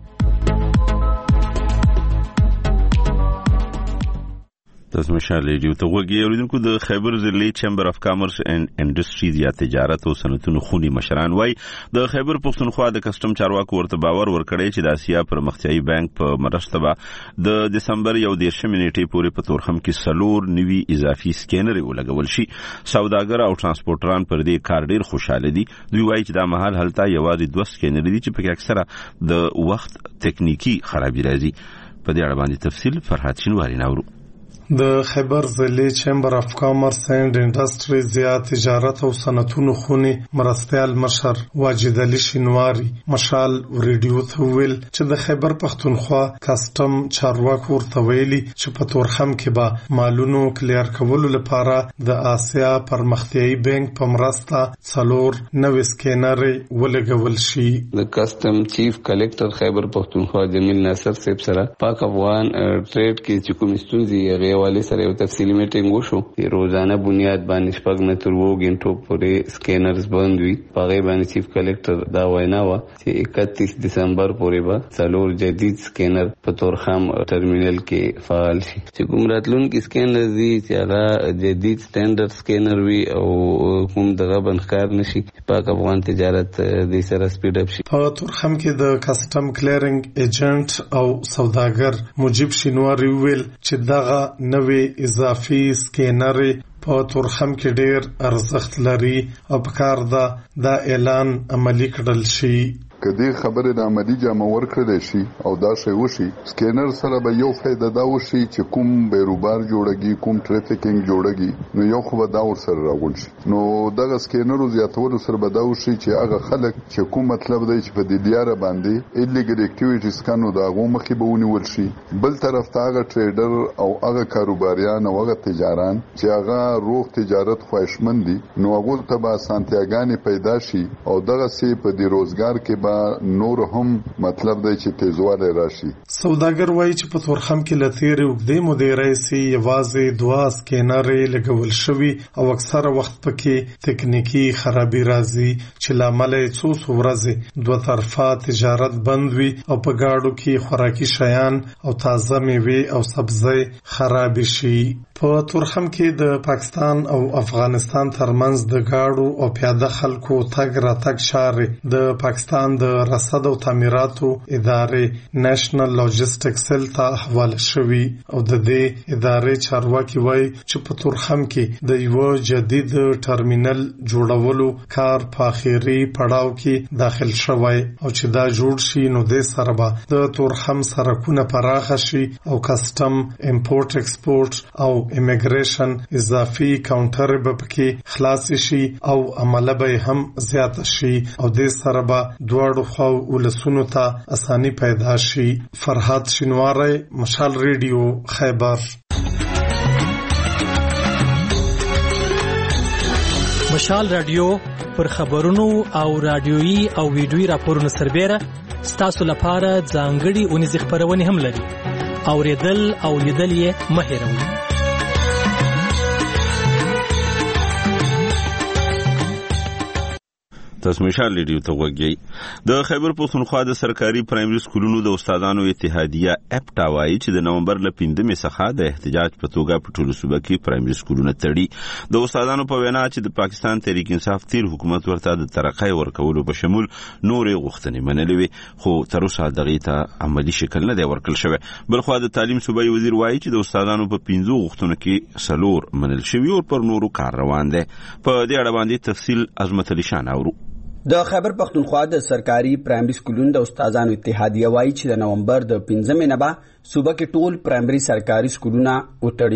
A: تاسو مشال ریډیو ته وګورئ. اوریدونکو د خیبر ضلعي چیمبر اف کامرس اینڈ انډستریز یا تجارت او صنعتونو خونی مشران وای د خیبر پښتونخوا د کسٹم چارواکو ورته باور ورکړی چې د اسیا پرمختیایي بانک په مرسته به د دسمبر یو دیرشم نیټې پورې په تورخم کې سلور نوي اضافي سکینر ولګول شي. سوداګر او ترانسپورټران پر دې کار ډیر خوشاله دي. دوی وایي چې دا مهال هلته یوازې دوه سکینر دي چې پکې اکثره د وخت تکنیکی خرابي راځي. په دې اړه باندې تفصیل فرحات شینواری ناورو.
O: د خیبر ضلعي چیمبر اف کامرس اینڈ انډستریز یا تجارت او صنعتونو خونی مرستیال مشر واجد علي شینواری مشال ریډیو ته ویل چې د خیبر پښتونخوا کسٹم چارواکو ورته ویلي چې په تورخم کې به مالونو کلیر کولو لپاره د آسیا پرمختیایي بانک په مرسته څلور نوې سکینر ولګول شي.
P: د کسٹم چیف کلیکټر خیبر پښتونخوا جمیل ناصر صاحب سره پاک افغان ټریډ کې چې کوم ستونزې والی سره یو تفصیلی میټینګ وشو. روزانه بنیاد باندې شپږ نه تر اووه غنټو پورې سکینرز بند وي. په هغې باندې چیف کلیکټر دا وینا وه چې اکتیس دسمبر پورې به څلور جدید سکینر په تورخم ټرمینل کې فعال شي. چې کوم راتلونکي سکینرز دي چې هغه جدید سټینډرډ سکینر وي او کوم دغه بند ښکار نه شي. پاک افغان تجارت دې سره سپیډ اپ شي.
O: په تورخم کې د کسټم کلیرنګ ایجنټ او سوداګر مجیب شینواری ویل چې دغه نوې اضافي سکینر په تورخم کې ډېر ارزښت لري او پکار ده دا اعلان عملی کړل شي.
D: کدی خبره د عملی جامه ورکړل شي او دا شی وشي سکینر سره به یو فائدہ دا وشي چې کوم بیروبار جوړږي کوم ټریفیکینګ جوړږي نو یو خو به دا ور سره راغون شي. نو دغه سکینر زیاتولو سره به دا وشي چې هغه خلک چې کوم مطلب دی چې په دې دیاره باندې ایلیګل اکټیویټیز کانو دا غو مخې به ونیول شي. بل طرف ته هغه ټریډر او هغه کاروباریان او هغه تجاران چې هغه روغ تجارت خواهشمند دي نو هغه ته به سانتیاګانی پیدا شي او دغه سي په دې روزګار کې نور هم مطلب دی چې تیزواله راشي.
O: سوداګر وایي چې په تورخم کې لتیرې وګدې مدیرې سي یوازې دوا سکینر لګول شوی او اکثره وخت پکې تکنیکی خرابي راځي چې لامل یې څو څو ورځې دوه طرفه تجارت بند وي او په گاډو کې خوراکي شیان او تازه میوه او سبزی خراب شي. په تورخم کې د پاکستان او افغانستان ترمنځ د گاډو او پیاده خلکو تګ راتګ شارې د پاکستان د رصد او تعمیراتو ادارې نېشنل لاجستیک سیل ته حواله شوی او د دې ادارې چارواکي وایي چې په تورخم کې د یو جدید ټرمینل جوړولو کار په اخیری پړاو کې داخل شوی او چې دا جوړ شي نو د سره به د تورخم سرکونه پراخ شي او کسٹم امپورټ ایکسپورټ او امیګریشن اضافي کاونټر به پکې خلاص شي او عمله به هم زیات شي او د سره به دواړو خو ولسونو ته اساني پیدا شي. فرحات شینواری مشال ریډیو خیبر.
Q: مشال رادیو پر خبرونو او رادیويي او ویډیويي راپورونو سربېره ستاسو لپاره ځانګړي اونیزې خبرونه هم لري. اوریدل او لیدل یې مه هېروئ.
A: تاسو مشال ریډیو ته وګورئ. د خیبر پښتونخوا د سرکاري پرایمري سکولونو د استادانو اتحادیه اپټا وایي چې د نومبر ل پنځمې څخه د احتجاج په توګه په ټولو صوبه کې پرایمري سکولونه تړي. د استادانو په وینا چې د پاکستان تحریک انصاف تیر حکومت ورته د ترقۍ ورکولو په شمول نورې غوښتنې منلې وي خو تر اوسه دغې ته عملي شکل نه دی ورکړل شوی. بلخوا د تعلیم صوبایي وزیر وایي چې د استادانو په پنځو غوښتنو کې څلور منل شوي او پر نورو کار روان دی. په دې اړه باندې تفصیل عظمت علي شان اورو.
R: د خیبر پښتونخوا د سرکاري پرایمري سکولونو د استادانو اتحادیه وایي چې د نومبر د پنځمې نه به صوبه کې ټول پرایمري سرکاري سکولونه وتړي.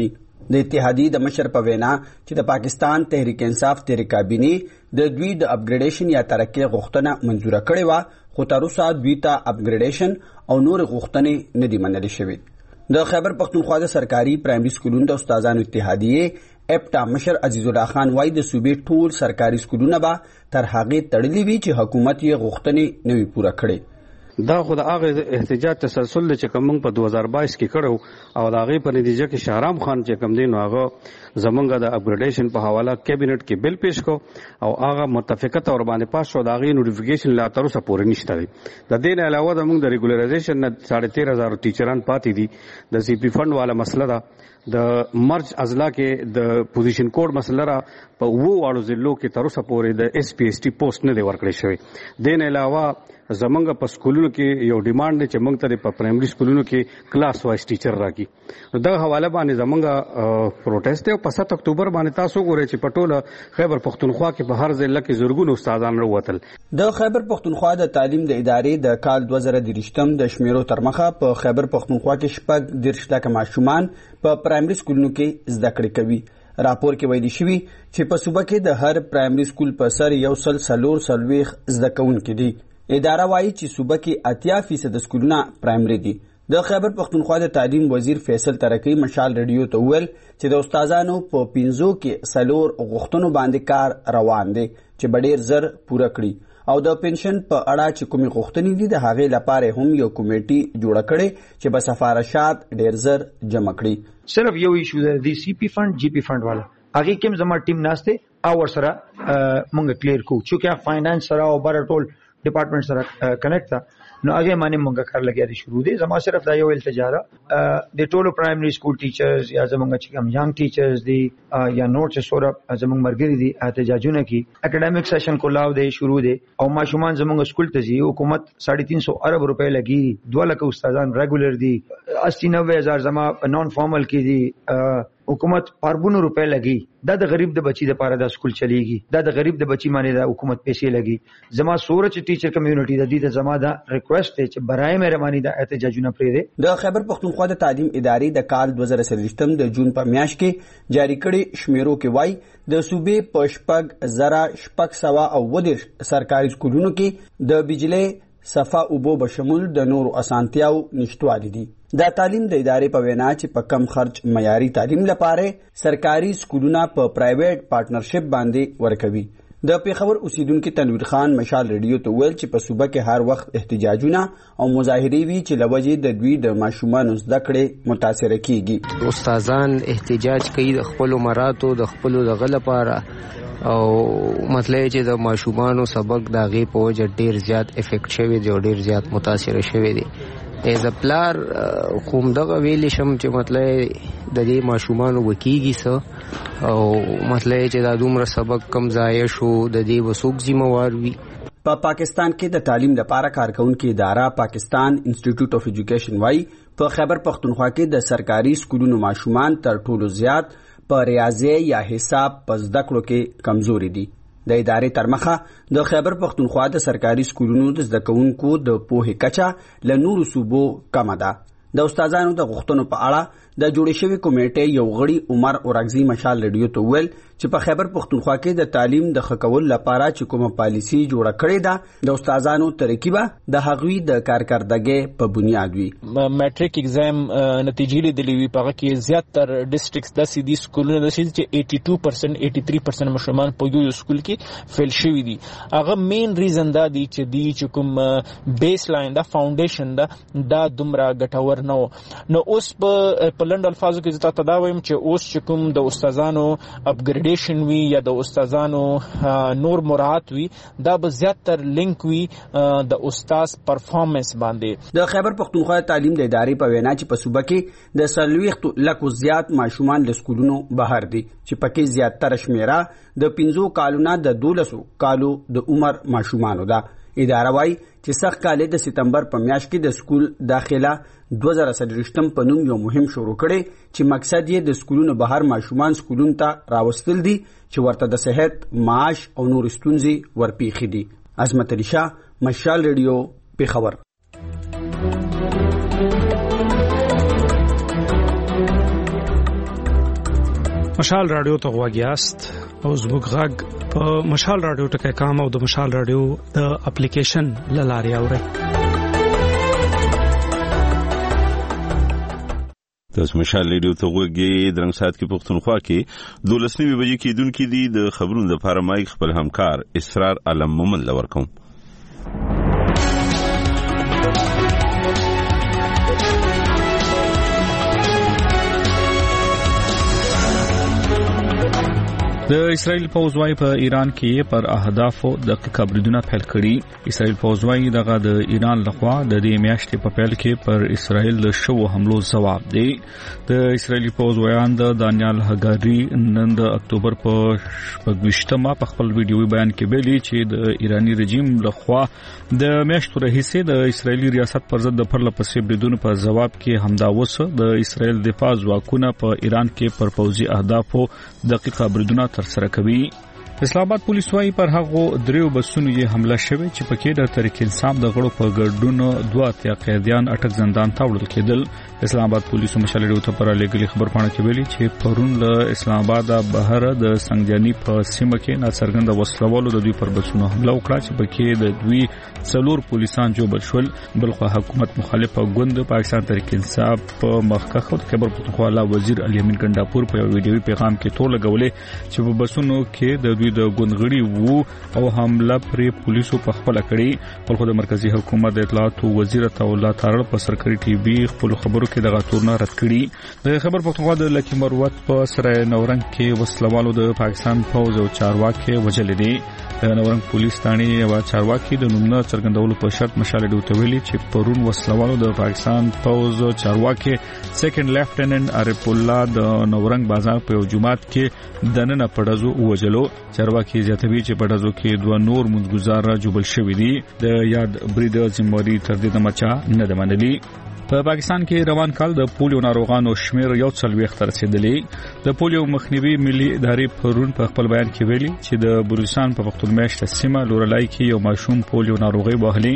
R: د اتحادیې د مشر په وینا چې د پاکستان تحریک انصاف تیر کابینې د دوی د اپګریډیشن یا ترقی غوښتنه منزوره کړې وه خو تر اوسه دوی ته اپګریډیشن او نور غوښتنې نه دي منل شوې د خیبر پختونخوا د سرکاري پرایمري سکولونو د استادانو اتحادیې اپټا مشر عزیز الله خان وايي د صوبې ټول سرکاري سکولونه به تر هغې تړلي وي چې حکومت یې غوښتنې نه وي پوره کړې
S: دا خو د هغه احتجاج تسلسل چې کوم په دوه هزار بایس کې کړو او د هغه په نتیجه کې شهرام خان چې کوم دین هغه زمونږ د اپګریډیشن په حواله کابینټ کې بل پیش کو او هغه متفقه تور باندې پاس شو د هغه نوټیفیکیشن لا تر اوسه پورې نشته دی د دې علاوه زمونږ د ریګولرایزیشن نه ساڑھے تیرہ هزار ټیچران پاتې دي د سی پی فند والا مسله ده د مرج اضلاع کې د پوزیشن کوډ مسله را په وو واړو ضلعو کې تر اوسه پورې د ایس پی ایس ټي پوسټ نه دی ورکړی شوی دین علاوه زمونږ په سکولونو کې یو ډیماند دی چې موږ ته په پرایمري سکولونو کې کلاس وایز ټیچر راکړي نو دغه حواله باندې زمونږ پروټیسټ دی او په سات اکتوبر باندې تاسو ګورئ چې په ټوله خیبر پختونخوا کې په هر ضلع کې زرګونو استادان راوتل
R: د خیبر پختونخوا د تعلیم د ادارې د کال دوه زره دېرشم د شمیرو تر مخه په خیبر پختونخوا کې شپږ دېرش لکه ماشومان په پرایمري سکولونو کې زده کړې کوي راپور کې ویلي شوي چې په صوبه کې د هر پرایمري سکول په سر یو سل څلور څلوېښت زده کوونکي دي اداره وايي چې صوبه کې اتیا فیصد سکولونه پرایمري دي د خیبر پختونخوا د تعلیم وزیر فیصل ترکی مشال ریډیو ته وویل چې د استادانو په پنځو کې څلور غوښتنو باندې کار روان دی چې به ډېر زر پوره کړي او د پنشن په اړه چې کومې غوښتنې دي د هغې لپاره هم یو کمیټي جوړه کړې چې به سفارشات ډېر زر جمع کړي
T: صرف یو ایشو ده د سی پی فند جی پی فند والا هغې کې هم زما ټیم ناسته او ورسره مونږ کلیر کو چونکه فاینانس سره او بره ټول ډپارټمنټ سره کنیکټ تا نو هغه باندې مونږه کار لګیا دي شروع دي زما صرف دا یو التجا ده د ټولو پرایمري سکول ټیچرز یا زمونږ چې کوم یانګ ټیچرز دي یا نور چې سوره زمونږ مرګري دي احتجاجونه کی اکیډمیک سیشن کولاو دی شروع دي او ماشومان زمونږ سکول ته ځي حکومت ساڑھے تین سو ارب روپے لګي دوه لک استادان ریګولر دي اسی نوے هزار زما نان فارمل کې دي حکومت پاربونو روپے لګي دا د غریب د بچی د پاره د سکول چلیږي دا د غریب د بچی باندې د حکومت پیسې لګي زما سورچ ټیچر کمیونټي د دې د زما د ریکوست ته چې برای مهرباني د احتجاجونه پرې دي د
R: خیبر پختونخوا د تعلیم ادارې د کال دوه زره څلوېښتم د جون په میاشت کې جاری کړي شمیرو کې وایي د صوبې په شپږ زره شپږ سوه او اووه دېرش سرکاري سکولونو کې د بجلۍ صفا اوبو بشمول د نورو اسانتیاو نشټوالي دي دا تعلیم د ادارې په وینا چې په کم خرچ معیاري تعلیم لپاره سرکاري سکولونه په پرایویټ پارټنرشپ باندې ورکوي د پیښور اوسیدونکو تنویر خان مشال ریډیو ته ویل چې په صوبه کې هر وخت احتجاجونه او مظاهرې وي چې لوجې د دوی د ماشومانو زده کړې متاثر کیږي
U: استادان احتجاج کوي د خپل مراتو د خپل دغه لپاره او مطلب چې د ماشومانو سبق د غي په وجه ډیر زیات افیکټ شوی دی او ډیر زیات متاثر شوی دی از پلار کوم دغه ویل شم چې مطلب د دې ماشومانو وکیږي سه او مطلب چې دا دومره سبق کم ضایع شو د دې وسوک ذمہوار وي
R: په پا پاکستان کې د تعلیم لپاره کارکونکو اداره پاکستان انسټیټیوټ اف ایجوکیشن وايي په خیبر پختونخوا کې د سرکاري سکولونو ماشومان تر ټولو زیات په ریاضي یا حساب په زده کړو کې کمزوري دي د ادارې تر مخه د خیبر پختونخوا د سرکاري سکولونو د زده کوونکو د پوهې کچه له نورو صوبو کمه ده د استادانو د غوښتنو په اړه د جوړې شوې کمیټې یو غړي عمر اورغزي مشال ریډیو ته ویل چې په خیبر پختونخوا کې د تعلیم د ښه کولو لپاره چې کومه پالیسي جوړه کړې ده د استادانو ترکیبه د هغوی د کارکردګۍ په بنیاد وي
V: میټریک ایگزام نتیجې لیدلې وي په هغه کې زیاتر ډسټرکټس داسې دي سکولونه داسې چې ایټي ټو پرسنټ ایټي تھری پرسنټ ماشومان په یو سکول کې فیل شوي دي هغه مین ریزن دا دی چې دی چې کوم بیس لاین دا فاونډیشن دا دا دومره ګټور نه و نو اوس په په لنډ الفاظو کې زه ته دا وایم چې اوس چې کوم د استادانو اپګریډیشن وي یا د استادانو نور مراعات وي دا به زیاتر لینک وي د استاد پرفارمنس باندې
R: د خیبر پختونخوا تعلیم د ادارې په وینا چې په صوبه کې د څلوېښتو لکو زیات ماشومان له سکولونو بهر دي چې پکې زیاتره شمیره د پنځو کالو نه د دولسو کالو د عمر ماشومانو ده اداره وايي چې سخت کال د سپتمبر په میاشت کې د سکول داخله دوه زره څلوېښتم په نوم یو مهم شروع کړي چې مقصد یې د سکولونو بهر ماشومان سکولونو ته راوستل دي چې ورته د صحت معاش او نور ستونزې ورپېښې دي عظمت علي شاه مشال ریډیو پیښور
E: مشال رادیو ته غواګیاست او زموږ غږ په مشال رادیو ټکي کام او د مشال رادیو د اپلیکیشن لاري اوري.
A: تاسو مشال رادیو ته غوږی درنګ سات کې پښتونخوا کې دولسنی بجې کې دن کې دي د خبرونو لپاره مایک خپل همکار اسرار علم مومن لور کوم. د اسرائیل پوځ وايي په ایران کې پر اهدافو دقیقه بریدونه پیل کړي. اسرائیل پوځ وايي دغه د ایران لخوا د دې میاشتې په پیل کې پر اسرائیل له شو حملو جواب دی. د اسرائیلي پوځ ویاند دانیال هګاری نن د اکتوبر په شپږمه په خپل ویډیوي بیان کې ویلي چې د ایرانی رژیم لخوا د میاشتو راهیسې د اسرائیلي ریاست پر ضد د پرله پسې بریدونو په جواب کې همدا وسه د اسرائیل دفاع ځواکونه په ایران کې پر پوځي اهدافو دقیقه بریدونه تر سره کوي. اسلام آباد پولیس وايي پر هغه دریو بسونو یې حمله شوه چې پکې د تحریک انصاف د غړو په ګډون دوه اتیا قیدیان اٹک زندان ته وړل کېدل. اسلام آباد پولیسو مشال ډیو ته پر لګلي خبر پاڼه کې ویلي چې پرون له اسلام آباد بهر د سنگجانی په سیمه کې ناڅرګند وسلوالو د دوی پر بسونو حمله وکړه چې پکې د دوی څلور پولیسان جوړ شول. بلخو حکومت مخالفه ګوند پاکستان تحریک انصاف په مخکخ خبر پښتونخوا وزیر الیمین ګنداپور په ویډیوي پیغام کې تور لګولې چې په بسونو کې د دوی د ګوندغړي وو او حمله پر پولیسو په خپل کړی. بلخو د مرکزی حکومت د اطلاعات وزیر الله تعالی په سرکاري ټي وي خپل خبرو کې دغه تورنه رد کړی. د خبر پښتونخوا د لکی مروت په سره نورنګ کې وسلوالو د پاکستان پوځ او چارواکي وجل دي. د نورنګ پولیس ثاني او چارواکي د نومونه څرګندولو په شرط مشال ډیو ته ویلي چې پرون وسلوالو د پاکستان پوځ او چارواکي سیکنډ لیفټیننټ عارف الله د نورنګ بازار په جمعات کې دننه پړزو وجلو. چارواکي زیاتوي چې پړزو کې دوه نور منځګزار جوړل شوې دي. د یاد برید ذمہواری تر دې دمچا نه د منلي. په پاکستان کې روان کال د پولیو ناروغانو شمیر یو څلويخت رسیدلی. د پولیو مخنیوي ملي ادارې پرون په خپل بیان کې ویلي چې د بلوچستان په پختون میشت سیمه لورلای کې یو ماشوم پولیو ناروغي وهلي.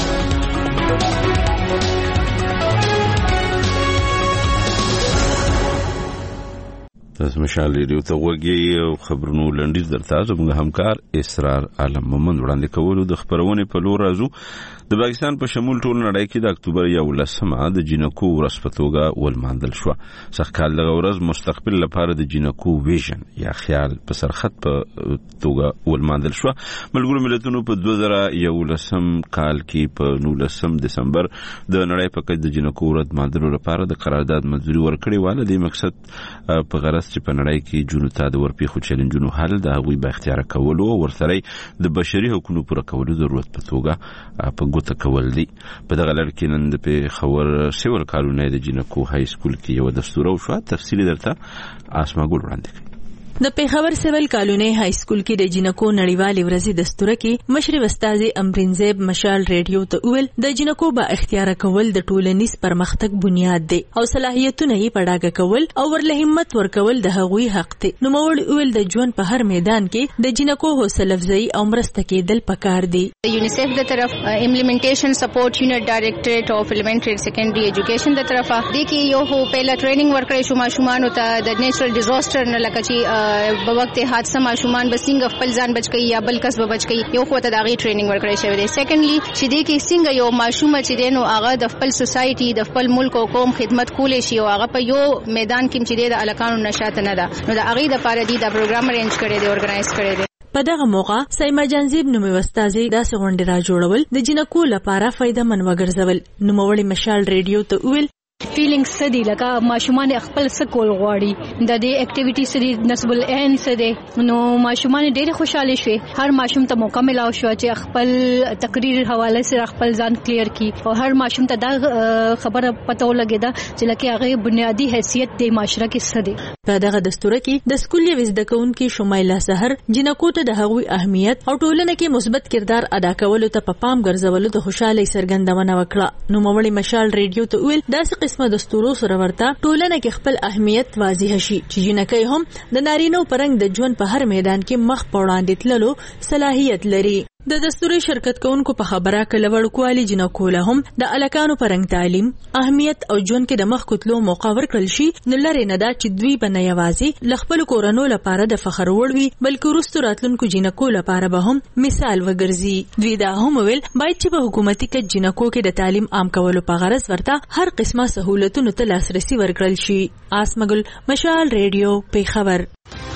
A: تاسو مشال ریډیو ته وګورئ او خبرونو لنډیز درته زموږ همکار اسرار علم مومن وړاندې کولو د خبرونه په لور راځو. د پاکستان په شمول ټول نړۍ کې د اکتوبر یولسمه د جنکو ورځ په توګه ولمانځل شو. سخکال دغه ورځ مستقبل لپاره د جنکو ویژن یا خیال په سرخط په توګه ولمانځل شو. ملګرو ملتونو په دوه زره یولسم کال کې په نولسم دسمبر د نړۍ په کې د جنکو ورځ مانځلو لپاره د قرارداد منځوري ورکړې و. د مقصد په غرض چې په نړۍ کې جنو ته د ورپیخو چیلنجونو حل د هغوی به اختیار کولو او ورسره د بشري حقوقو پوره کولو ضرورت په توګه په ګوته کول دي. په دغه لړ کې نن د پیښور سیول کالونی د جنکو های سکول کې یو دستور او شو تفصیلی درته اسما ګل وړاندې کړي.
F: د پیښور سیول کالونی های سکول کې د جنکو نړیوال ورځې دستور کې مشر استاد امرینزیب مشال ریډیو ته ویل د جنکو با اختیار کول د ټولنیز پرمختګ بنیاد دی او صلاحیتونه یې پړاګه کول او ورله همت ورکول د هغوی حق دی. نو موړ ویل د ژوند په هر میدان کې د جنکو حوصله افزایی او مرسته کېدل پکار دی.
W: یونیسف د طرف امپلیمنټیشن سپورټ یونټ ډایریکټریټ اف ایلیمنټری سیکنډري ایجوکیشن د طرفه د کې یو هو پهلا ټریننګ ورکړی شو ماشومان ته د نیچرل ډیزاستر نه لکه چې په وخت حادثه ماشومان به څنګه خپل ځان بچ کړي یا بل کس به بچ کړي یو خو ته داغي ټریننګ ورکړی شوی دی. سیکنډلی چې دې کې څنګه یو ماشوم چې دی نو هغه د خپل سوسایټي د خپل ملک او قوم خدمت کولای شي او هغه په یو میدان کې چې د الکانو نشاط نه ده نو د هغه د پاره دی د پروګرام ارینج کړي دی اورګنایز کړي دی.
F: په دغه موقع سایما جانزیب نومي استاد داسې غونډه را جوړول د جنکو لپاره فائدہ من وګرځول. نو موړي مشال ریډیو ته ویل
X: فیلینګ سدي لکه ماشومان خپل سکول غواړي د دې اکټیویټي سدي نسب العين سدي نو ماشومان ډېر خوشاله شوي. هر ماشوم ته موقع ملاو شو چې خپل تقریر حواله سره خپل ځان کلیر کړي او هر ماشوم ته دا خبره پته ولګیدا چې لکه هغه بنیادی حیثیت د معاشره کې سدي.
F: په دغه دستور کې د سکول یو زده کوونکي شمایله سحر جنکو ته د هغوی اهمیت او ټولنه کې مثبت کردار ادا کولو ته په پام ګرځولو د خوشاله څرګندونه وکړه. نو موړي مشال ریډیو ته ویل داسې قسمه دستورو سره ورته ټولنه کې خپل اهمیت واضح شي چې جنکۍ هم د نارینو پرنګ د ژوند په هر میدان کې مخ په وړاندې تللو صلاحیت لري. د دستوري شرکت کوونکو په خبره کله وړکوالي جنکو له هم د الکانو پرنګ تعلیم اهمیت او جون کې د مخ کتلو موقع ورکړل شي نو لري نه دا چې دوی بنه یوازي لخپل کورونو لپاره د فخر وړوي بلکې وروسته راتلونکو جنکو لپاره به هم مثال وګرځي. دوی دا هم ویل باید چې په حکومتي کې جنکو کې د تعلیم عام کولو په غرض ورته هر قسمه سہولتونو ته لاسرسي ورکړل شي. آسمګل مشال ریډیو په خبر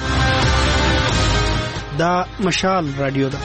B: دا مشال رادیو ده.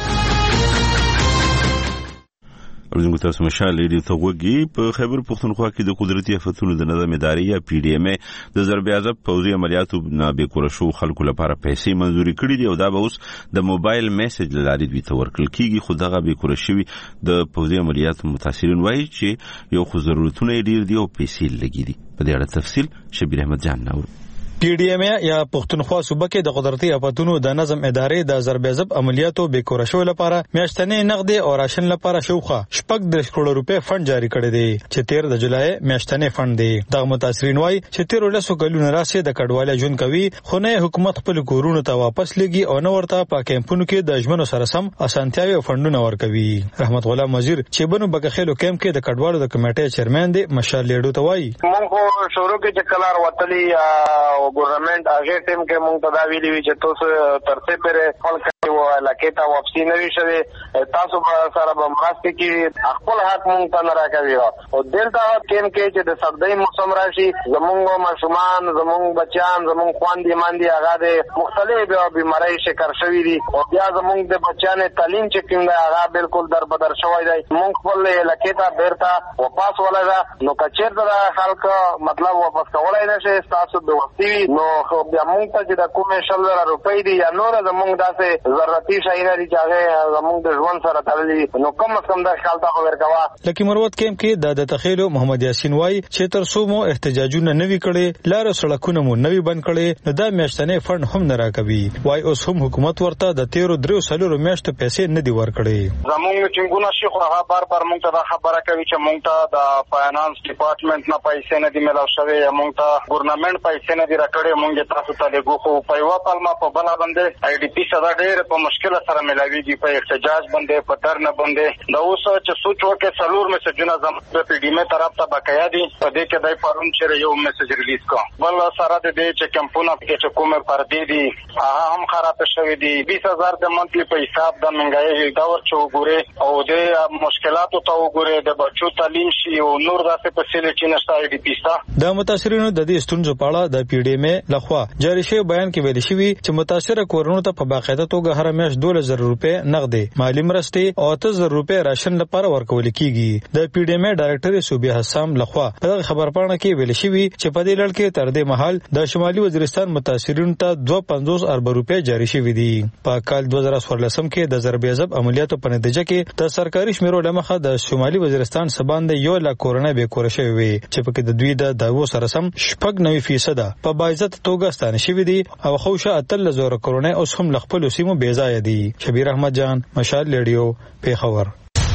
A: ورزنګو تاسو مشال ریډیو ته وګورئ. په خیبر پښتونخوا کې د قدرتي آفتونو د نظم ادارې یا پی ډی ایم د ضرب اعظم پوځي عملیاتو نه به کول شو خلکو لپاره پیسې منزوري کړې دي او دا به اوس د موبایل میسج لارې دوی ته ورکړل کیږي. خو دغه به کول شوی د پوځي عملیاتو متاثرین وایي چې یو خو ضرورتونه ډیر دي او پیسې لګي دي. په دې اړه تفصیل شبیر احمد جان نور.
G: پی ډی ایم یا پښتونخوا صوبه کې د قدرتي آفتونو د نظم ادارې د ضرب اعظم عملیاتو به کول شو لپاره میاشتنې نقدي او راشن لپاره شوخه شپږ د کروڑ روپے فند جاری کړی دی چې تیر د جولای میاشتنې فند دی. د متاثرین وایي چې تیر ولسو کلونه راسي د کډواله جون کوي خو نه حکومت خپل کورونو ته واپس لګي او نه ورته په کیمپونو کې د ژوند سره سم اسانتیاوي او فندونه ورکوي. رحمت غلام وزیر چې بنو بګخېلو کیمپ کې د کډوالو د کمیټې چیرمن دی مشال لیډو ته وایي
H: موږ شروع کې چې کلار وتلی او ګورنمنت هغه ټیم کې موږ ته دا ویلي وی چې تاسو ترڅه پرې خپل کوي او علاقې ته واپسی نه وي شوی تاسو سره به مرسته کې خپل حق موږ ته نه راکوي او دلته ټیم کې چې د سردۍ موسم راشي زموږ ماشومان زموږ بچیان زموږ خواندې ماندې هغه د مختلفو بیمارۍ شکار شوي دي او بیا زموږ د بچیانو تعلیم چې کوم دی هغه بالکل در بدر شوی دی. موږ خپل علاقې ته بیرته واپس ولګا نو کچېر د خلک مطلب واپس کولای نشي تاسو د وختي نو خو بیا موږ ته چې د کومې شل زره روپۍ دي یا نور زموږ داسې ضرورتي شیونه دي چې هغه زموږ د ژوند سره تړلي نو کم از کم دا خیال ته ورکوه.
G: لکه مروت کیمپ کې د د تخیلو محمد یاسین وای چې تر څو مو احتجاجونه نوي کړي لار سړکونه مو نوي بند کړي نو دا میاشتنې فند هم نه راکوي. وای اوس هم حکومت ورته د تیرو درو سلو میاشتو پیسې نه دی ورکړي.
H: زموږ ټینګونه شي خو هغه بار بار موږ ته دا خبره کوي چې موږ ته د فاینانس ډپارټمنټ نه پیسې نه دي ملاو شوی یا موږ ته ګورنمنت پیسې نه دي راکړي موږ تاسو ته لګو خو په یو پالما په بل باندې آی ډی پی سره ډېر په مشکل سره ملاويږي په احتجاج باندې په تر نه باندې دا اوس چې سوچ وکړي څلور میسجونه زم په پی ډی ایم طرف ته بقایا دي په دې کې دای پرون چې یو میسج ریلیز کو بل سره د دې چې کمپونه کې چې کومه پردې دي هغه هم خراب شوی دي بیس هزار د منتلی په حساب د منګای دا ورچو ګوره او د مشکلاتو ته وګوره د بچو تعلیم شي او نور داسې فسیلیټی نشته آی ډی پی ستا.
G: د متاثرینو د دې ستونزو په اړه د پی ډی ایم لخوا جاری شوی بیان کې ویل شوی چې متاثره کورونو ته په باقاعده توګه هر میاشت دوه زره روپے نقدي مالی مرستې او اته زره روپے راشن لپاره ورکول کیږي. د پی ډی ایم ډایرکټر صوبې حسام لخوا په خبرپاڼه کې ویل شوی چې په دې لړ کې تر دې مهال د شمالي وزیرستان متاثرینو ته دوه سوه پنځوس ارب روپے جاری شوی دي. په کال دوه زره څوارلسم کې د ضرب اعظم عملیاتو په نتیجه کې د سرکاري شمیرو لمخه د شمالي وزیرستان سباند یو لا کورونه به کور شوی وي چې په کې د دوی د داوو سره سم شپږ نوي فیصد په باعزت توګه ستانه شوی دي او خوشه اتل زور کورونه اوس هم لخپل سیمو بیزای دي. شبیر احمد جان مشال ریډیو پیښور.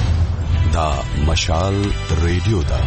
I: دا مشال ریډیو دا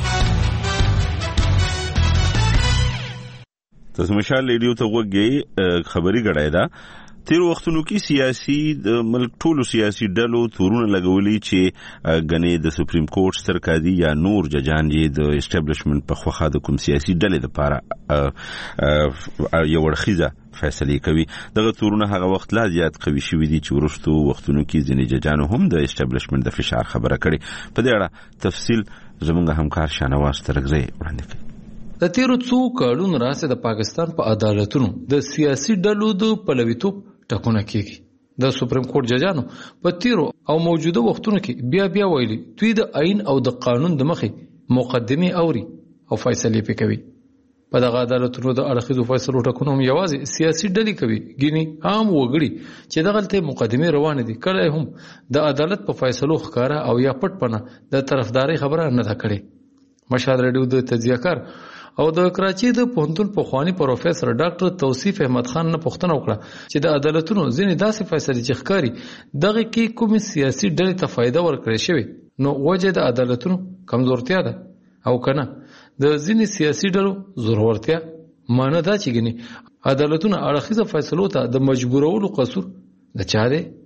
A: تاسو مشال ریډیو ته وګورئ. خبري غړای دا تیر وختونو کې سیاسي د ملک ټولو سیاسي ډلو تورونه لګولي چې غنې د سپریم کورټ ستر قاضي یا نور ججان یې د اسټابلیشمنت په خوخه د کوم سیاسي ډلې لپاره یو ورخیزه فیصله کوي. دغه تورونه هغه وخت لا زیات قوي شوي دي چې ورستو وختونو کې ځینې ججانو هم د اسټابلیشمنت د فشار خبره کړي. په دې اړه تفصیل زموږ همکار شانواز ترغزی وړاندې کوي.
Y: د تیرو څو کالونو راځي د پاکستان په عدالتونو د سیاسي ډلو د پلویتوب ټکونه کیږي. د سپریم کورټ ججانو په تیرو او موجوده وختونو کې بیا بیا ویلي دوی د آئین او د قانون د مخې مقدمه اوري او فیصله پې کوي. په دغه عدالتونو د اړخیزو فیصلو ټکونه هم یوازې سیاسي ډلې کوي. ګینی عام وګړي چې دغلته مقدمه روانه دي کله هم د عدالت په فیصلو ښکارا او یا پټ پنه د طرفداري خبره نه ده کړې. مشال ریډیو د تجزیه‌کار او د کراچۍ د پوهنتون پخوانی پروفیسور ډاکټر توصیف احمد خان نه پوښتنه وکړه چې د عدالتونو ځینې داسې فیصلې چې ښکاري دغه کې کومې سیاسي ډلې ته فایده ورکړې شوې نو وجه د عدالتونو کمزورتیا ده او کنه د ځینې سیاسي ډلو زورورتیا. معنی دا چې ګنې عدالتونه اړخیزه فیصلو ته د مجبورولو قصور د چا دی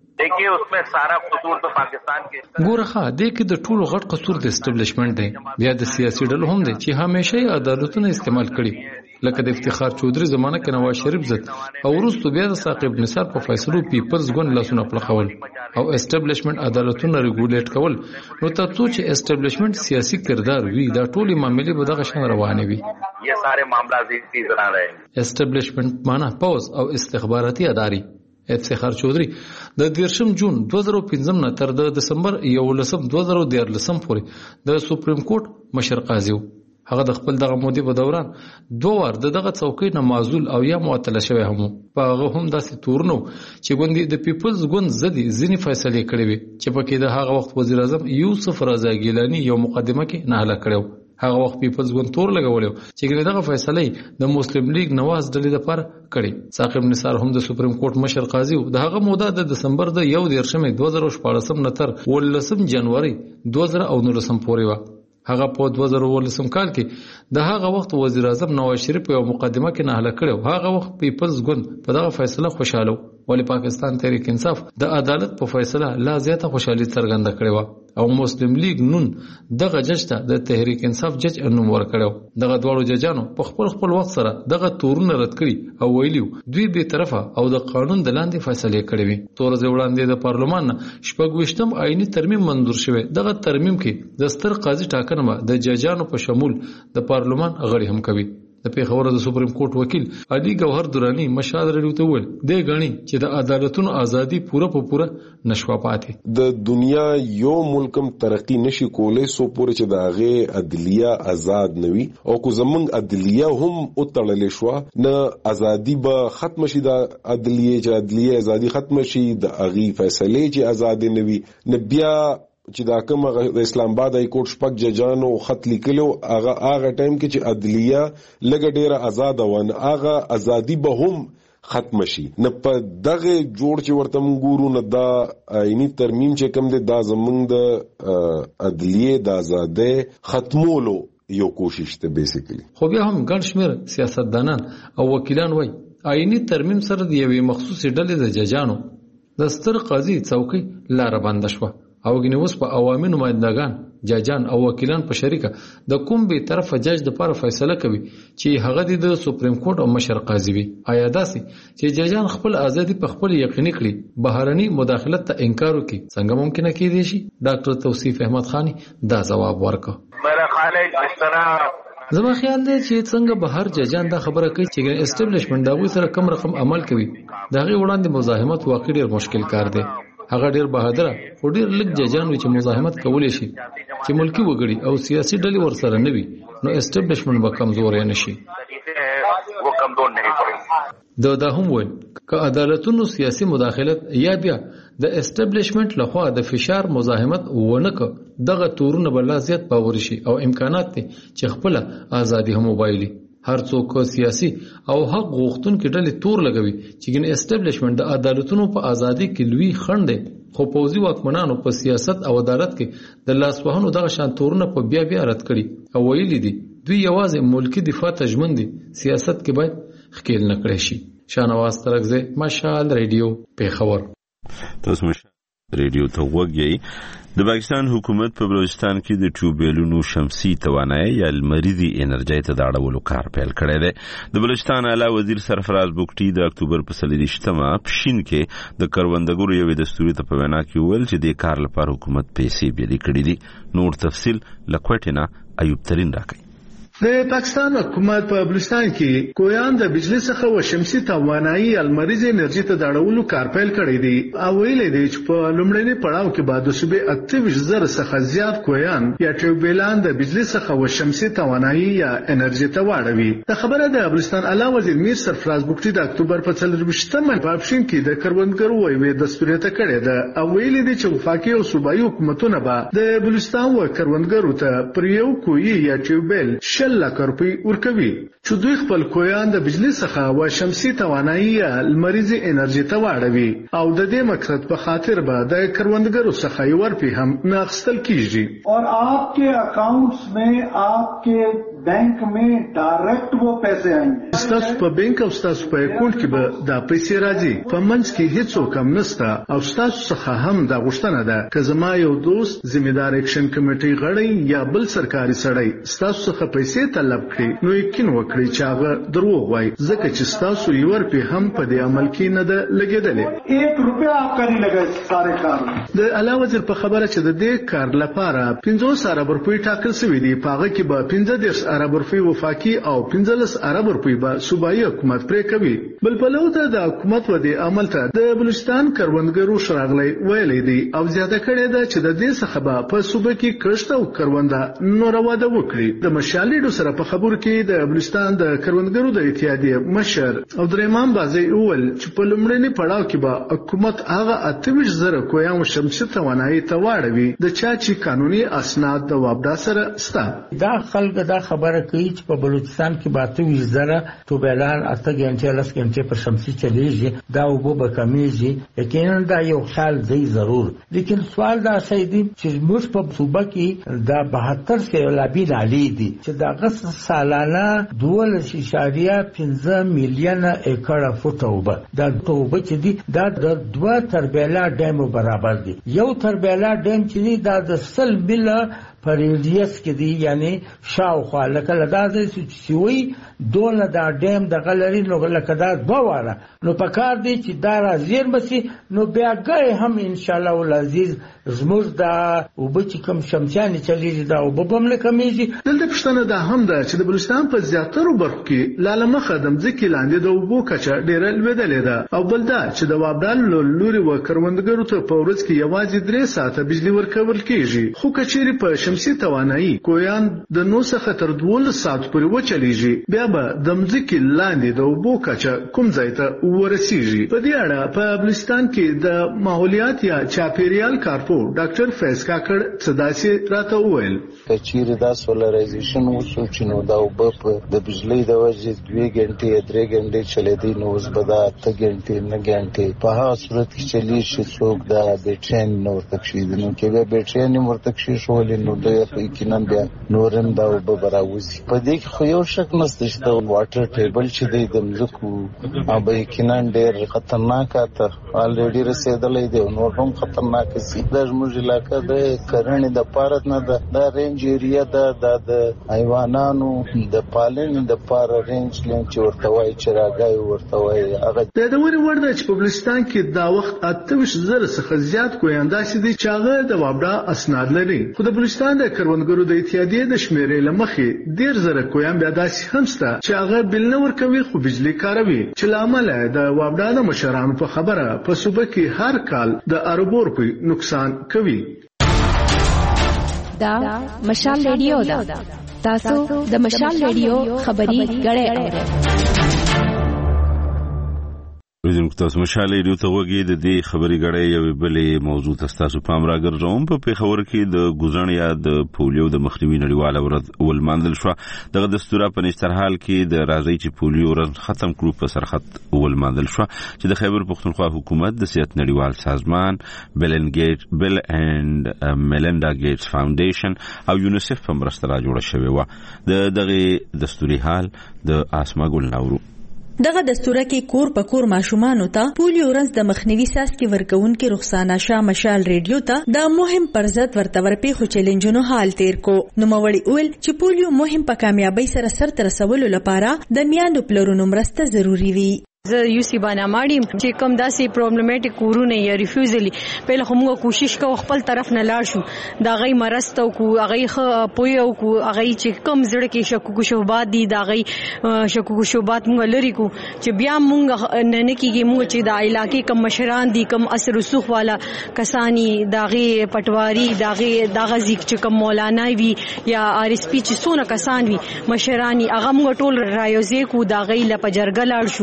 C: देखिए उसमें सारा कसूर तो पाकिस्तान के
Y: ګورخه د کې د ټولو غټ قصور د اسټابلیشمنت دی بیا د سیاسي ډلو هم دی چې همیشه عدالتونه استعمال کړي لکه د افتخار چودري زمانه کې نواز شریف ضد او وروسته بیا د ثاقب نثار په فیصلو پیپلز ګوند لاسونه پلخول او اسټابلیشمنت عدالتونه ریګولیټ کول نو تاسو چې اسټابلیشمنت سیاسي کردار وي دا ټولې معاملې به دغه شان روانې وي
C: یہ سارے معاملات اسی طرح رہے
Y: اسټابلیشمنت معنا پوز او استخباراتي اداري افتخار چودري د دیرشم جون دوه زره پنځم نه تر د دسمبر یولسم دوه زره دیارلسم پورې د سپریم کورټ مشر قاضي هغه د خپل دغه مودې په دوران دوه وار دغه څوکۍ نه معزول او یا معطل شوی هم په هغه هم داسې تورنو چې ګوندې د پیپلز ګوند زدي ځینې فیصلې کړې وي چې پکې د هغه وخت وزیر اعظم یوسف رضا ګیلانی یو مقدمه کې نهله کړو هغه وخت پیپلز ګوند تور لګولیو چې دغه فیصله د مسلم لیگ نواز ډلې لپاره کړې ثاقب نثار هم د سپریم کورټ مشر قاضي و د هغه موده د دسمبر د یو دیرشمې دوه زره شپاړسم نه تر ولسم جنوري دوه زره او نولسم پورې و هغه په دوه زره ولسم کال کې د هغه وخت وزیر اعظم نواز شریف یو مقدمه کې نهله کړو هغه وخت پیپلز ګوند په دغه فیصله خوشاله ولی پاکستان تحریک انصاف د عدالت په فیصله لا زیاته خوشحالي څرګنده کړې و او مسلم لیگ نون دغه جج ته د تحریک انصاف جج انوم ورکړو دغه دواړو ججانو په خپل خپل وخت سره دغه تورونه رد کړي او ویلیو دوی به طرفه او د قانون د لاندې فیصله کړې وي تور ځ وړاندې د پارلمان شپږويشتم آئینی ترمیم منظور شوه دغه ترمیم کې د ستر قاضي ټاکنه د ججانو په شمول د پارلمان غړي هم کوي د پیښور د سپریم کورټ وکیل علي ګوهر درانی مشال رډیو ته ویل د غني چې د عدالتونو ازادي پوره په پوره نشو پاتې
J: د دنیا یو ملکم ترقی نشي کولای سو پوره چې د هغه عدلیه آزاد نوي او کو زمنګ عدلیه هم او تړلې شو نه ازادي به ختم شي د عدلیه چې عدلیه ازادي ختم شي د هغه فیصله چې آزاد نوي نه بیا چې دا کوم د اسلام آباد های کورټ شپږ ججانو خط لیکلو هغه هغه ټایم کې چې عدلیه لګ ډیره آزاد و نه هغه ازادي به هم ختم شي نه په دغه جوړ چې ورته مونږ نه دا عیني ترمیم چې کوم د دا زمونږ د عدلیه د آزادۍ ختمولو یو کوشش ته بیسیکلی
Y: خو بیا هم ګڼ شمېر سیاستدانان او وکیلان وایي عیني ترمیم سره د یوې مخصوصې ډلې د ججانو د ستر قاضي څوکۍ لاره بنده شوه او غنی اوس په عوامي نمائندگان ججان او وکیلان په شریکه د کوم به طرفه جج د لپاره فیصله کوي چې هغه د سپریم کورټ او مشر قاضي وي آیا داسې چې ججان خپل ازادي په خپل یقیني کړي بهرني مداخلت ته انکار وکړي څنګه ممکن کېدی شي ډاکټر توصیف احمد خانی دا جواب ورکړ
C: میرا خیال ہے اس طرح
Y: زما خیال دی چې څنګه بهر ججان دا خبره کوي چې اسټابلیشمنت دا وې سره کم رقم عمل کوي دا غي وړاندې مزاحمت واقع ډیر مشکل کار دی هغه ډیر بهادر او ډیر لږ ججان وي چې مزاحمت کولای شي چې ملکی وګړي او سیاسي ډلې ورسره نه وي نو اسټابلیشمنت به کمزور نه شي
C: وہ کمزور نہیں پڑے
Y: دا دا هم وایي که عدالتونو سیاسي مداخلت یا بیا د اسټابلیشمنت لخوا د فشار مزاحمت ونه ک دغه تورونه بل زیات باور شي او امکانات دي چې خپل ازادي هم وبایلي هر څوک سیاسي او حق غوښتونکو ډلې تور لګوي چې ګن اسټابلیشمنت د عدالتونو په ازادي کې لوی خنډ دی خو پوزي واکمنانو په سیاست او عدالت کې د لاسوهنو دغه شان تورونه په بیا بیا رد کړي او ویلي دي دوی یوازې ملکی دفاع ته ژمن دي سیاست کې باید خکېل نه کړی شي شانواز ترکزه مشال ریډیو پیښور
A: تاسو مشال ریډیو ته وګورئ د پاکستان حکومت په بلوچستان کې د ټیوبویلونو شمسي توانایي یا لمریزي انرژي ته د اړولو کار پیل کړی دی د بلوچستان اعلی وزیر سرفراز بوکټي د اکتوبر په څلوېښتمه پښین کې د کروندګرو یوې دستوري ته په وینا کې وویل چې د کار لپاره حکومت پیسې بیلې کړې دي نور تفصیل له کوټې نه ایوب ترین راکړي
K: د پاکستان حکومت په بلوچستان کې کویان د بجلی څخه و شمسي توانایي المریزي انرژي ته د اړولو کار پیل کړی دی او ویلي دی چې په لومړني پړاو کې بعد د صوبې اته ویشت زره څخه زیات کویان یا ټیوبویلان د بجلی څخه و شمسي توانایي یا انرژي ته واړوي د خبره د بلوچستان اعلی وزیر میر سرفراز بوکټي د اکتوبر په څلوېښتمه په پښین کې د کروندګرو ویوي دستور ته کړی دی او ویلي دی چې وفاقي او صوبایي حکومتونه به د بلوچستان و کروندګرو ته پر یو کوی یا ټیوبویل لکه روپۍ ورکوي چې دوی خپل کویان د بجلی څخه و شمسي توانایي یا لمریزي انرژي ته واړوي او د دې مقصد په خاطر به د کروندګرو څخه یو ورپی هم نه اخیستل کیږي
L: और आपके अकाउंट्स में आपके
K: बैंक में डायरेक्ट वो पैसे आएंगे। ستاسو په بانک او ستاسو په اکاونټ کې به دا پیسې راځي، په منځ کې هیڅ کم نشته او ستاسو څخه هم دا غوښتنه ده که زما یو دوست ذمہدار اکشن کمیټې غړی یا بل سرکاري سړی ستاسو څخه پیسې طلب کړي نو یقین وکړئ چې هغه دروغ وایي، ځکه چې ستاسو یو روپۍ هم په دې عمل کې نه ده لګېدلې. یک روپیا آپ کا نہیں لگا سارے کار. د اعلی وزیر په خبره چې د دې کار لپاره پنځوس ارب روپۍ ټاکل شوي دي، په هغه کې به پنځه دېرش ارب روپۍ وفاقي او پنځلس ارب روپۍ به صوبایي حکومت پرې کوي. بل پلو ته د حکومت ودې عمل ته د بلوچستان کروندګرو شراغلی ویلي دی او زیاته کړې ده چې د دې څخه به په صوبه کې کښت او کرونده نور واده وکړي. د مشالېډو سره په خبرو کې د بلوچستان د کروندګرو د اتحادیې مشر او درېمان بازي اول چې په لومړني پړاو کې به حکومت هغه اته ویشت زره کویان شمسي توانایي ته واړوي د چا چې قانوني اسناد د وابدا سره ستا.
D: دا خلک دا خبره کوي چې په بلوچستان کې به اته ویشت زره توبیلان اته غنټې لس غنټې پر شمسي چلیږي، دا اوبه به کمیږي. یقینا دا یو خیال دی ضرور، لیکن سوال دا شی دی چې موږ په صوبه کې دا بهتر سیلابي نالي دي چې دا غس سالانه دولس اشاریه پنځه میلیونه ایکړه فوټ اوبه، دا اوبه چې دي دا د دوه تربیلا ډیم برابر دي. یو تربیلا ډیم چې دی دا د سل میله پر ریډیس کې دی، یعنی شاوخوا لکه لدا د سوي دونه دا ډیم د غلري نو لکه دا دوه واره نو پکار دی چې دا راځیر بسي نو بیا ګي هم ان شاء الله العزيز زموږ دا وبچ کم شمشاني چلیږي دا وببم لکمیږي.
K: دلته پښتنه دا هم ده چې د بلوچستان په زیاترو برخو کې لاله مخدم ځکه لاندې د وبو کچه ډیره لویدلې ده او بل دا چې د وابدال لوري و کروندګرو ته په ورځ کې یوازې درې ساعته بجلی ورکول کیږي، خو کچېری په شمسي توانایي کویان د نو څخه تر دولس ساعت پورې وچلیږي، بیا به د مځکې لاندې د وبو کچه کوم ځای ته ورسیږي. په دې اړه په بلوچستان کې د ماحولیات یا چاپیریال کارپو ډاکټر فیض کاکړ صداسي راته وویل
L: چیرې دا سولرایزیشن وشو چې نو دا وب د بجلی د وجې دوه غنټې درې غنټې چلیدي نو اوس به دا اته غنټې نه غنټې په هغه صورت کې چلی شي څوک دا بیټرین نور تکشید نو کې به بیټرین نور تکشید شول نو د یقینا بیا نورم دا وب براوزي. په دې کې خو یو شک نشته چې دا واټر ټیبل چې دی د مزکو او به یقینا ډېر خطرناک ته الریډي رسیدلې دی نو هم خطرناک سي. د زموږ علاقې د کرنې د پارت نه ده دا رینج ایریا ده د حیواناتو د پالنې د پار رینج لین چې ورته وایي چې راګای ورته وایي هغه
K: د دوري ورده چې په بلوچستان کې دا وخت اته ویشت زره څخه زیات کویاندا چې دي چې هغه د وابدا اسناد لري، خو د بلوچستان د کروندګرو د اتحادیې د شمیرې لمخې ډیر زره کویان بیا داسې هم شته چې هغه بل نه ورکوي خو بجلی کاروي، چې لامل د وابدا د مشرانو په خبره په صوبه کې هر کال د اربور په نقصان کوي.
M: دا مشال ریډیو دا تاسو د مشال ریډیو خبري غړې اورئ.
A: وزن تاسو مشال ریډیو ته وګورئ د دې خبري غړې یو بلې موضوع تاسو پام راګرځوم. په پیښور کې د ګوزن یا د پولیو د مخنیوي نړیواله ورځ ولمانځل شو. دغه دستور په نشترحال کې د راځي چې پولیو ورځ ختم کړو په سرخط ولمانځل شو چې د خیبر پختونخوا حکومت د صحت نړیوال سازمان بل اینډ ګیټ بل اینډ میلنډا ګیټس فاونډیشن او یونیسف په مرسته را جوړ شوی و. د دغه دستوري حال د اسما ګل نورو
F: دغه دستوره کې کور په کور ماشومان ته پولیو ورځ د مخنیوي ساسکي ورکون کې رخصانه شاه مشال ریډیو ته د مهم پرزت ورته ورپی خو چیلنجونو حال تیر کو. نو موري اول چې پولیو مهم په کامیابی سره سر تر رسولو لپاره د میاندو پلرونو مرسته ضروری وي.
X: زه یوسی باندې ماړی چې کوم داسې پرابلمټیک کورونه یا ریفیوزلی په لخوا موږ کوشش کوو خپل طرف نه لاړ شو دا غي مرسته کو هغه خ پویو کو هغه چې کم زړه کې شکوک شوبات دي دا غي شکوک شوبات موږ لري کو چې بیا موږ نه نه کیږي موږ چې د علاقې کم مشران دي کم اثر رسوخ والا کسانی دا غي پټواری دا غي دا غزي چې کم مولانا وي یا آر اس پی چې سونه کسان وي مشرانی هغه موږ ټول رایوزې کو دا غي لپجرګ لاړ شو د دې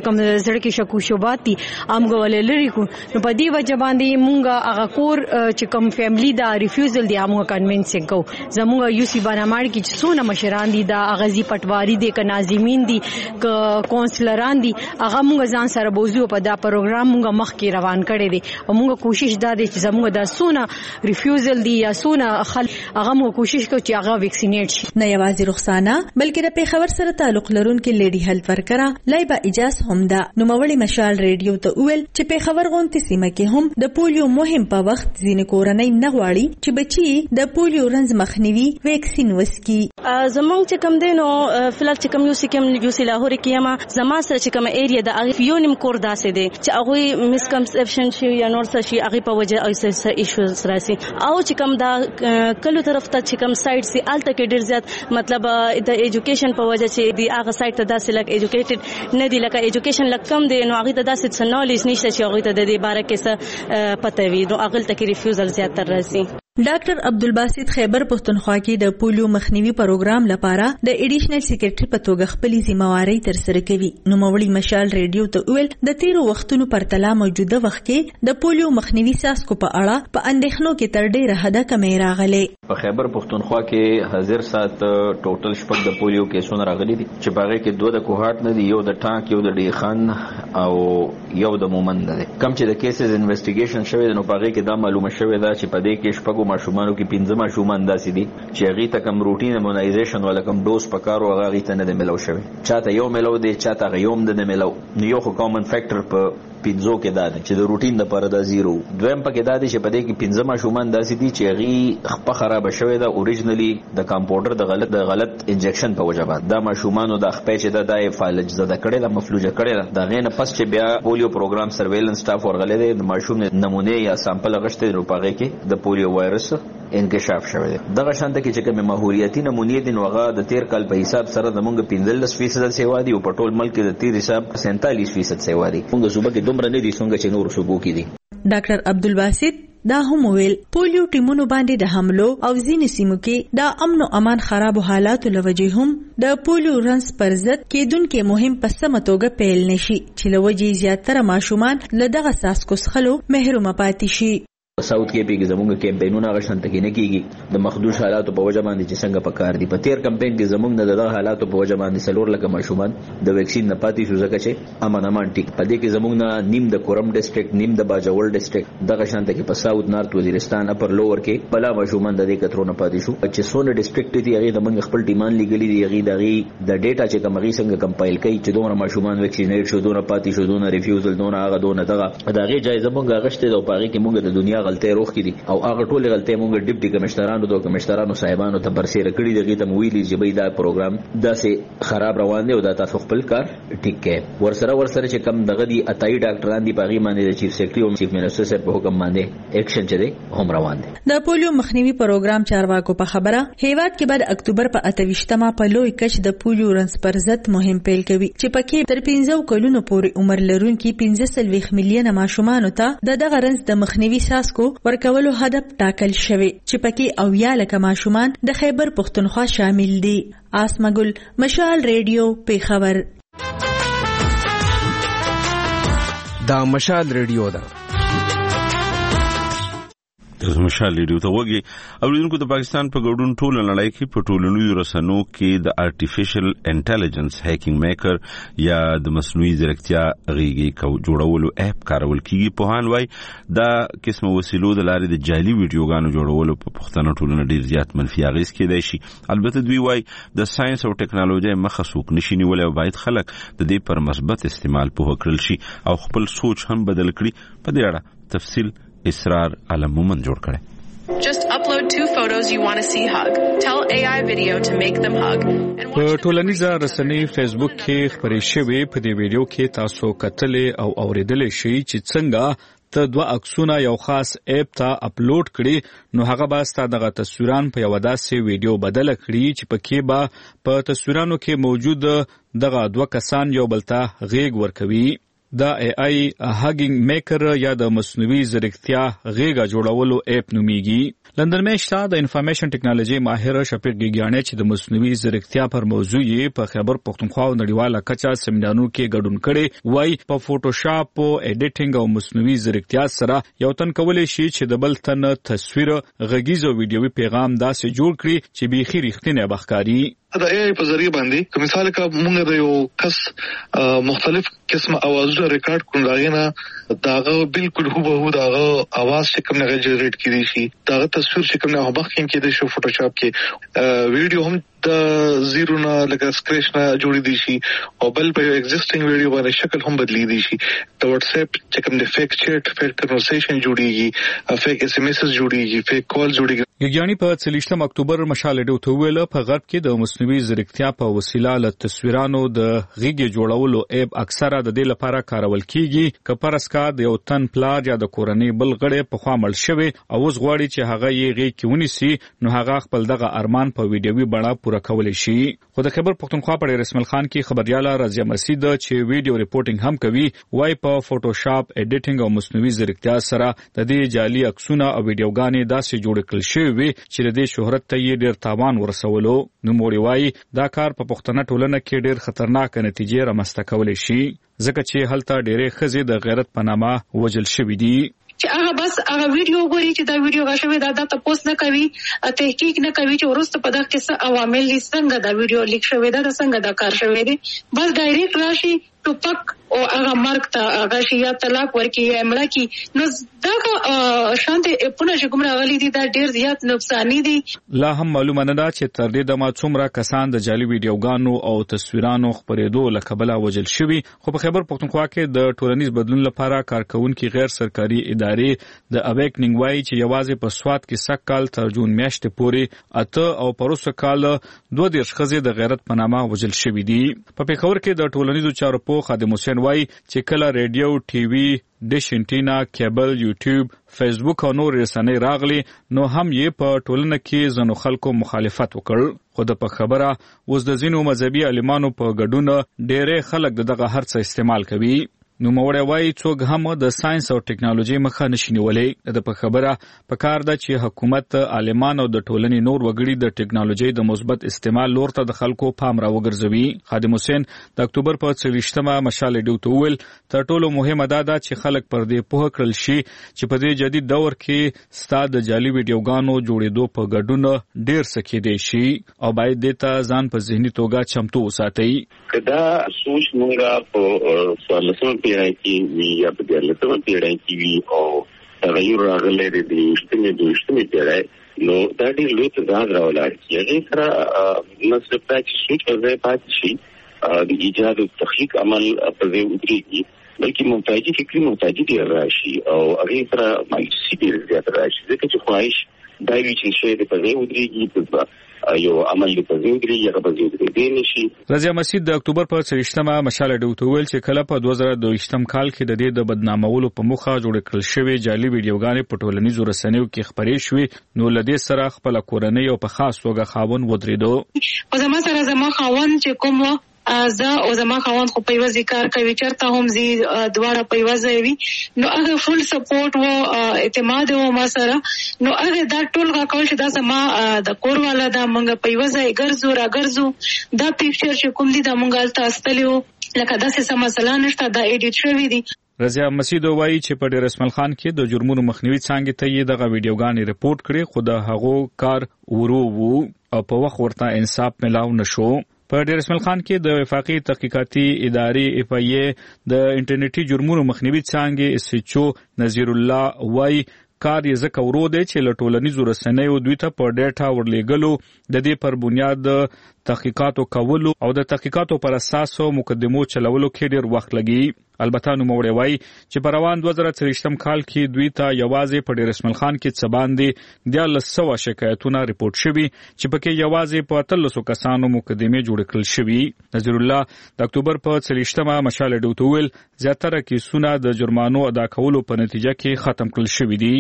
X: چې کوم زړه کې شکو شوبات دي امغه ولې لري کو نو په دې وجه باندې مونږه هغه کور چې کوم فیملی دا ریفیوزل دی امغه کنوینسینګ کو زموږ یو سی بانامړ کې چې څونه مشران دي دا غزي پټواری دي ک ناظمین دي ک کونسلران دي هغه مونږ ځان سره بوزو په دا پروګرام مونږ مخ کې روان کړي دي او مونږ کوشش دا دي چې زموږ دا څونه ریفیوزل دي یا څونه خل هغه مو کوشش کوي چې هغه ویکسینیټ شي
F: نه یوازې رخصانه بلکې د پیښور سره تعلق لرونکي لیډي هیلث ورکرا لایبا اجاز هم دا نو مولي مشال ریډیو ته ویل چې پیښور غونتی سیمه کې هم د پولیو مهم په وخت ځینې کورنۍ نه غواړي چې بچي د پولیو رنځ مخنیوي ویکسین وسکي.
N: زمونږ چې کوم دی نو فلال چې کوم یو سی کوم یو سی لاهور کې ما زما سره چې کوم ایریا د اغفیونیم کور داسې دی چې هغه مسکنسپشن شي یا نور څه شي هغه په وجه ایسه ایشوز راسي او چې کوم دا کلو طرف ته چې کوم سایډ سي الته کې ډیر زیات مطلب د ایجوکیشن په وجه چې دی هغه سایډ ته داسې لک ایجوکیټډ نه دی لکه ایجوکیشن لک کم دی نو هغه ته داسې څه نالج نشته چې هغه ته د دې باره کې څه پته وي نو هغه ته کې ریفیوزل زیات تر راځي.
F: ډاکټر عبدالباسط خیبر پښتونخوا کې د پولیو مخنیوي پروګرام لپاره د ایډیشنل سیکریټري په توګه خپل ذمہواری تر سره کوي. نو مولي مشال ریډیو ته ویل د تیرو وختونو پرتله موجوده وخت کې د پولیو مخنیوي ساسکو په اړه په اندېښنو کې تر ډیره حده کمې راغلې.
O: په خیبر پښتونخوا کې حاضر سات ټوټل شپږ د پولیو کیسونه راغلي دي چې په هغه کې دوه د کوهارت نه دي یو د ټانک یو د ډیخان او یو د مومند دی. کم چې د کیسز انویسټیګیشن شوی نو په هغه کې دا معلومه شوی دا چې په دې کې شپږ ماشومانو کې پنځه ماشومان داسې دي چې هغه ته کم روټین امونایزیشن ولا کم ډوز پکارو هغه ته نه ملو شوی چاته یو ملو دی چاته یوم نه ملو نو یو کامن فیکٹر په پنځو کې دا چې د روټین د پر د زیرو دویم پکې دا دي چې په دې کې پنځه ماشومان داسې دي چې هغه خپل خراب شوی دا اوریجنلی د کمپاوډر د غلط د غلط انجکشن په وجه باندې دا ماشومانو د خپل چې د دای فالج زده کړي د مفلوجه کړي دا غینه پس چې بیا پولیو پروګرام سرویلنس سټاف ورغلي دي د ماشوم نمونه یا سامپل غشته رو پغه کې د پولیو وایرس انکشاف شوی دی. دغه شانته کې چې کوم ماحولیتي نمونې دي نوغه د تیر کال په حساب سره زمونږ پنځلس فیصد سیوا دي او په ټول ملک د تیر حساب سینتالیس فیصد سیوا دي. موږ صوبه کې دومره نه دي څنګه چې نور صوبو کې دي.
F: ډاکټر عبدالباسط دا هم ویل پولیو ټیمونو باندې د حملو او ځینې سیمو کې د امن او امان خرابو حالاتو لوجې هم د پولیو رنځ پر ضد کېدونکې مهم په سمه توګه پیل نشي چې لوجې زیاتره ماشومان له دغه ساسکو څخلو محروم پاتې شي.
O: ساوث کې پیګ زمونږ کمپاینونه غشن ته کې نه کیږي د مخدوش حالاتو په وجه باندې چې څنګه پکار دي. په تیر کمپاین کې زمونږ د دغه حالاتو په وجه باندې سلور لکه ماشومان د ویکسین نه پاتې شو ځکه چې امن امان ټیک په دې کې زمونږ نه نیم د کورم ډیسټریکټ نیم د باجوړ ډیسټریکټ دغه شان ته کې په ساوث نارث وزیرستان اپر لوور کې بلا ماشومان د دې کترو نه پاتې شو چې څونه ډیسټریکټ دي هغه د موږ خپل ټیمان لګلې دي هغه دغه د ډیټا چې کومه څنګه کمپایل کوي چې دوه ماشومان ویکسینیټ شو دوه پاتې شو دوه ریفیوزل دوه هغه دوه دغه دغه جایزه موږ غشته د پاره کې موږ د دنیا غلطي روخ کې دي او هغه ټول غلطي موږ ډیپټي کمشنرانو دوه کمشنرانو صاحبانو ته برسېره کړی دغه ته ویلي چې به دا پروګرام داسې خراب روان دی او دا تاسو خپل کار ټیک کې ورسره ورسره چې کم دغه دي اتای ډاکټران دي پاغي باندې د چیف سیکریټری او چیف منسټر سره په حکم باندې اکشن چره هم روان دي.
F: د پولیو مخنیوي پروګرام چارواکو په خبره هیواد کې بعد اکتوبر په اتویشتمه په لوی کچ د پولیو رنځ پر ضد مهم پیل کوي چې پکې تر پنځه کلونو پورې عمر لرونکي پنځه سلويخ میلیونه ماشومان ته د دغه رنځ د مخنیوي ساسکو ورکولو هدف ټاکل شوی چې پکې او یا لکه ماشومان د خیبر پښتونخوا شامل دي. آسمګل مشال ریډیو پیښور.
P: دا مشال ریډیو ده.
A: د مشال ریډیو ته وګي اوریدونکو د پاکستان په ګډون ټول نړۍ کې په ټولنیزو رسنیو کې د آرټیفیشل انټيليجنس هیکینګ میکر یا د مصنوعي ځیرکتیا غیږي کو جوړولو اپ کارول کیږي. په هان وای دا قسم وسیلو د لارې د جعلي ویډیوګانو جوړولو په پښتنه ټولنه ډیر زیات منفي اغیز کېدای شي. البته دوی وای د ساينس او ټکنالوژي مخه سوق نشي نیولای او باید خلک د دې پر مثبت استعمال په وکړل شي او خپل سوچ هم بدل کړي. په دې اړه تفصیل اسرار علم مومن جوړ کړي.
Q: Just upload two photos you want to see hug. Tell A I video to make them hug.
Y: په ټولنیزه رسنۍ فیسبوک کې خبرې شوې په دې ویډیو کې تاسو کتلې او اوریدلې شي چې څنګه ته دوه عکسونه یو خاص اپ ته اپلوډ کړي نو هغه به ستاسو دغه تصویران په یو داسې ویډیو بدل کړي چې پکې به په تصویرانو کې موجود دغه دوه کسان یو بل ته غېږ ورکوي.
R: دا ای آی هاګینګ میکر یا د مصنوعي ځیرکتیا غیږه جوړولو اپ نومیږي. لندن میشته د انفارمیشن ټیکنالوژي ماهر شفیق ګیګیانی چې د مصنوعي ځیرکتیا پر موضوع یې په خیبر پښتونخوا او نړیواله کچه سیمینارونو کې ګډون کړي وای په فوټوشاپ او ایډیټینګ او مصنوعي ځیرکتیا سره یو تن کولی شي چې د بل تن تصویر غږیز او ویډیوي پیغام داسې جوړ کړي چې بيخي رښتینی بخکاری.
S: دا ای په ذریعہ باندې کوم مثال کا موږ د یو کس مختلف قسم اوازونه ریکارډ کړو راغینا داغه بالکل هو به داغه आवाज چې کوم نه جنریټ کړي شي داغه تصویر چې کوم نه هبخ کې د شو فوټوشاپ کې ویډیو هم د زیرو نه لکه سکریچ نه جوړې دي شي او بل په ایگزیسټینګ ویډیو باندې شکل هم بدلی دي شي. د واتس اپ چې کوم د فیک چیټ فیک کنورسیشن جوړیږي فیک اس ام اس جوړیږي فیک کال جوړیږي.
R: ګیګیانی په څلورم اکتوبر مشال ډیو ته ویل په غرب کې د مصنوعي ځیرکتیا په وسیله له تصویرانو د غیږ جوړولو اپ اکثره د دې لپاره کارول کیږي که پرسکا د یو تن پلار یا د کورنۍ بل غړي په خوا مل شوی او اوس غواړي چې هغه یې غیږ کې ونیسي نو هغه خپل دغه ارمان په ویډیوي بڼه پوره کولی شي. خو د خبر پښتونخوا په رسمل خان کې خبرياله رضیا مسید چې ویډیو ریپورټینګ هم کوي وای په فوټوشاپ ایډیټینګ او مصنوعي ځیرکتیا سره د دې جعلي عکسونه او ویډیوګانې داسې جوړ کړل شوی چې د دې شهرت ته یې ډېر تاوان ورسولو. نو موړي وای دا کار په پښتنه ټولنه کې ډېر خطرناک نتیجې رامنځته کولی شي ځکه چې هلته ډېرې ښځې د غیرت په نامه وژل شوي دي.
T: چې هغه بس هغه ویډیو ګوري چې دا ویډیو غاښوي دا د تاسو نه کوي تحقیق نه کوي چې ورسته په دغه کې څه عوامل دي څنګه دا ویډیو لیک شوی دا څنګه دا کار شوی دی بس ډایرکټ راشي ټوپک او هغه مرګ ته هغه شي یا طلاق ورکی یا امړه کی نو دا شانته پونه چې کوم راغلي دي دا ډیر زیات نقصانی دي.
R: لا هم معلومه نه ده چې تر دې دمه څومره کسان د جعلي ویډیوګانو او تصویرانو خبرېدو له کبله وژل شوي خو په خبر پښتونخوا کې د ټولنیز بدلون لپاره کارکونکو غیر سرکاري ادارې د اویکنینګ وای چې یوازې په سواد کې سک کال تر جون میاشتې پورې اته او پروسه کال دوه دیرش ښځې د غیرت په نامه وژل شوي دي. په پیښور کې د ټولنیزو چارو په خادم حسین وای چې کله ریډیو ټي وي ډیش انټینا کیبل یوټیوب فیسبوک او نور رسنۍ راغلي نو هم یې په ټولنه کې ځنو خلکو مخالفت وکړ. خو د په خبره اوس د ځینو مذهبي عالمانو په ګډون ډېرې خلک دغه هرڅه استعمال کوي. نو موړی وای څوک هم د ساينس او ټیکنالوژي مخه نشي نیولې. د په خبره په کار ده چې حکومت عالمان او د ټولنې نور وګړي د ټیکنالوژي د مثبت استعمال لور ته د خلکو پام راوګرځوي. خادم حسین د اکتوبر په څلورمه مشال ډیو ته ویل تر ټولو مهمه دا ده چې خلک پر دې پوه کړل شي چې په دې جدید دور کې ستاد د جعلي ویډیوګانو جوړېدو په ګډون ډیر سکه دي شي او باید د تا ځان په ذهني توګه چمتو وساتئ.
U: کدا سوچ مونږه په سوالسمه پیړۍ کې وی یا په دغه پیړۍ کې وی او تغیر راغلی دی د شتمې د شتمې پیړۍ نو دا ډېر لوی تضاد راولاړ کیږي سره نو څه پاتې شي چې پاتې شي د ایجاد او تحقیق عمل په دې وګړي بلکې محتاجي فکری محتاجي دی راشي او هغه سره مایوسي ډېر زیات راشي ځکه چې خواهش دا وی چې شی د په دې وګړي په یو عمل په دې وګړي یا په دې وګړي نشي.
R: رضیا مسید د اکتوبر په څلورمه مشال ډیو ته ویل چې کله په دوه زره دوه کال کې د دې د بدنامولو په مخه جوړ کړل شوی جعلي ویډیوګانې په ټولنیزو رسنیو کې خبرې شوې نو لدې سره خپل کورنۍ او په خاص توګه خاون ودرېدو.
T: او زما سره زما خاون چې کوم زه او زما خاوند خو په یوه ځای کار کوي چېرته هم ځي دواړه په یوه ځای وي نو هغه فل سپورټ و اعتماد و ما سره نو هغه دا ټول کول چې دا زما د کور والا دا مونږ په یوه ځای ګرځو را ګرځو دا پیکچر چې کوم دي دا مونږ هلته استلی وو لکه داسې څه مسله نشته دا ایډیټ شوي دي.
R: رضیا مسید وایي چې په ډیر اسماعیل خان کې د جرمونو مخنیوي څانګې ته یې دغه ویډیوګانې رپورټ کړې خو د هغو کار ورو وو او په وخت ورته انصاف ملاو نشو. په ډیر اسماعیل خان کې د وفاقي تحقیقاتي ادارې اف ای ای د انټرنیټي جرمونو مخنیوي څانګې اس ایچ او نذیر الله وایي کار یې ځکه ورو دی چې له ټولنیزو رسنیو دوی ته په ډیټا ورلېږلو د دې پر بنیاد تحقیقاتو کولو او د تحقیقاتو پر اساس مقدمو چلولو کې ډېر وخت لګي. البته نو موړی وای چې په روان دوه زره څلوېښتم کال کې دوی ته یوازې په ډیر اسماعیل خان کې څه باندې دیارلس سوه شکایتونه ریپورټ شوي چې پکې یوازې په اتلسو کسانو مقدمې جوړې کړل شوي. نذیر الله د اکتوبر په څلوېښتمه مشال ډیو ته ویل زیاتره کیسونه د جرمانو ادا کولو په نتیجه کې ختم کړل شوي دي.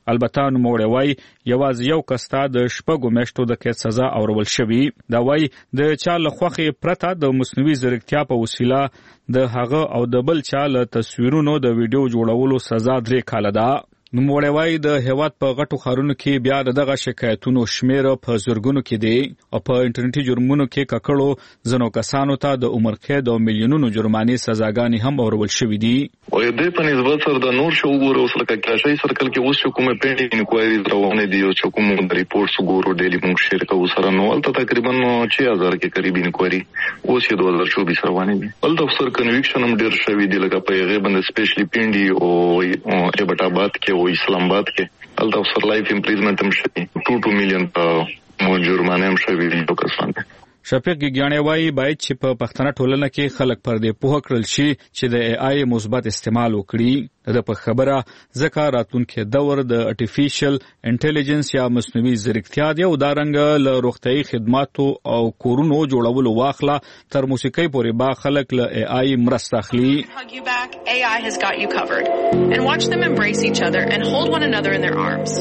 R: البته نوموړی وایي یوازې یو کس ته د شپږو میاشتو د قید سزا اورول شوې. دا وایي د چا له خوښې پرته د مصنوعي ځیرکتیا په وسیله د هغه او د بل چا له تصویرونو د ویډیو جوړولو سزا درې کاله ده. نوموړی وایي د هیواد په غټو ښارونو کې بیا دغه شکایتونو شمېر په زرګونو کې دی او په انټرنیټي جرمونو کې ککړو ځینو کسانو ته د عمر قید او میلیونونو جرمانې سزاګانې هم اورول شوې دي.
B: او دې په نسبت سره د نور شو ګورو سره کاشي سرکل کې اوس کومه پېنډینګ انکوایریز روانه دي او چې کوم د ریپورټس ګورو ډیلی موږ شیر کوو سره نو ولته تقریبا چھه هزار کې قریب انکوایری اوس یې دوه هزار چوبیس روانه دي. ولته افسر کنویکشن هم ډیر شوی دی لکه په هغه باندې سپیشلی پېنډي او ایبټ آباد کې او اسلام آباد کې الته افسر لایف امپریزمنت هم شوی ټو ټو میلیون مو جرمانه هم شوی دی کسان.
R: شفیق ګیګیانی وایي باید چې په پښتنه ټولنه کې خلک پر دې پوهه کړل شي چې د ای آی مثبت استعمال وکړي. د په خبره ځکه راتلونکي دور د ارتفیشل انټيليجنس یا مصنوعي ځیرکتیا دی او دارنګ له روغتيایي خدماتو او کورونو جوړولو واخله تر موسیقي پورې با خلک له ای آی مرسته اخلي.
Q: A I has got you covered and watch them embrace each other and hold one another in their arms.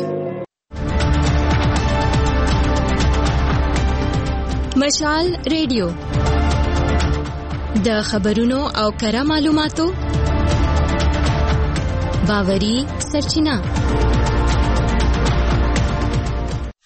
M: مشال ریډیو د خبرونو او کره معلوماتو باوري سرچینه.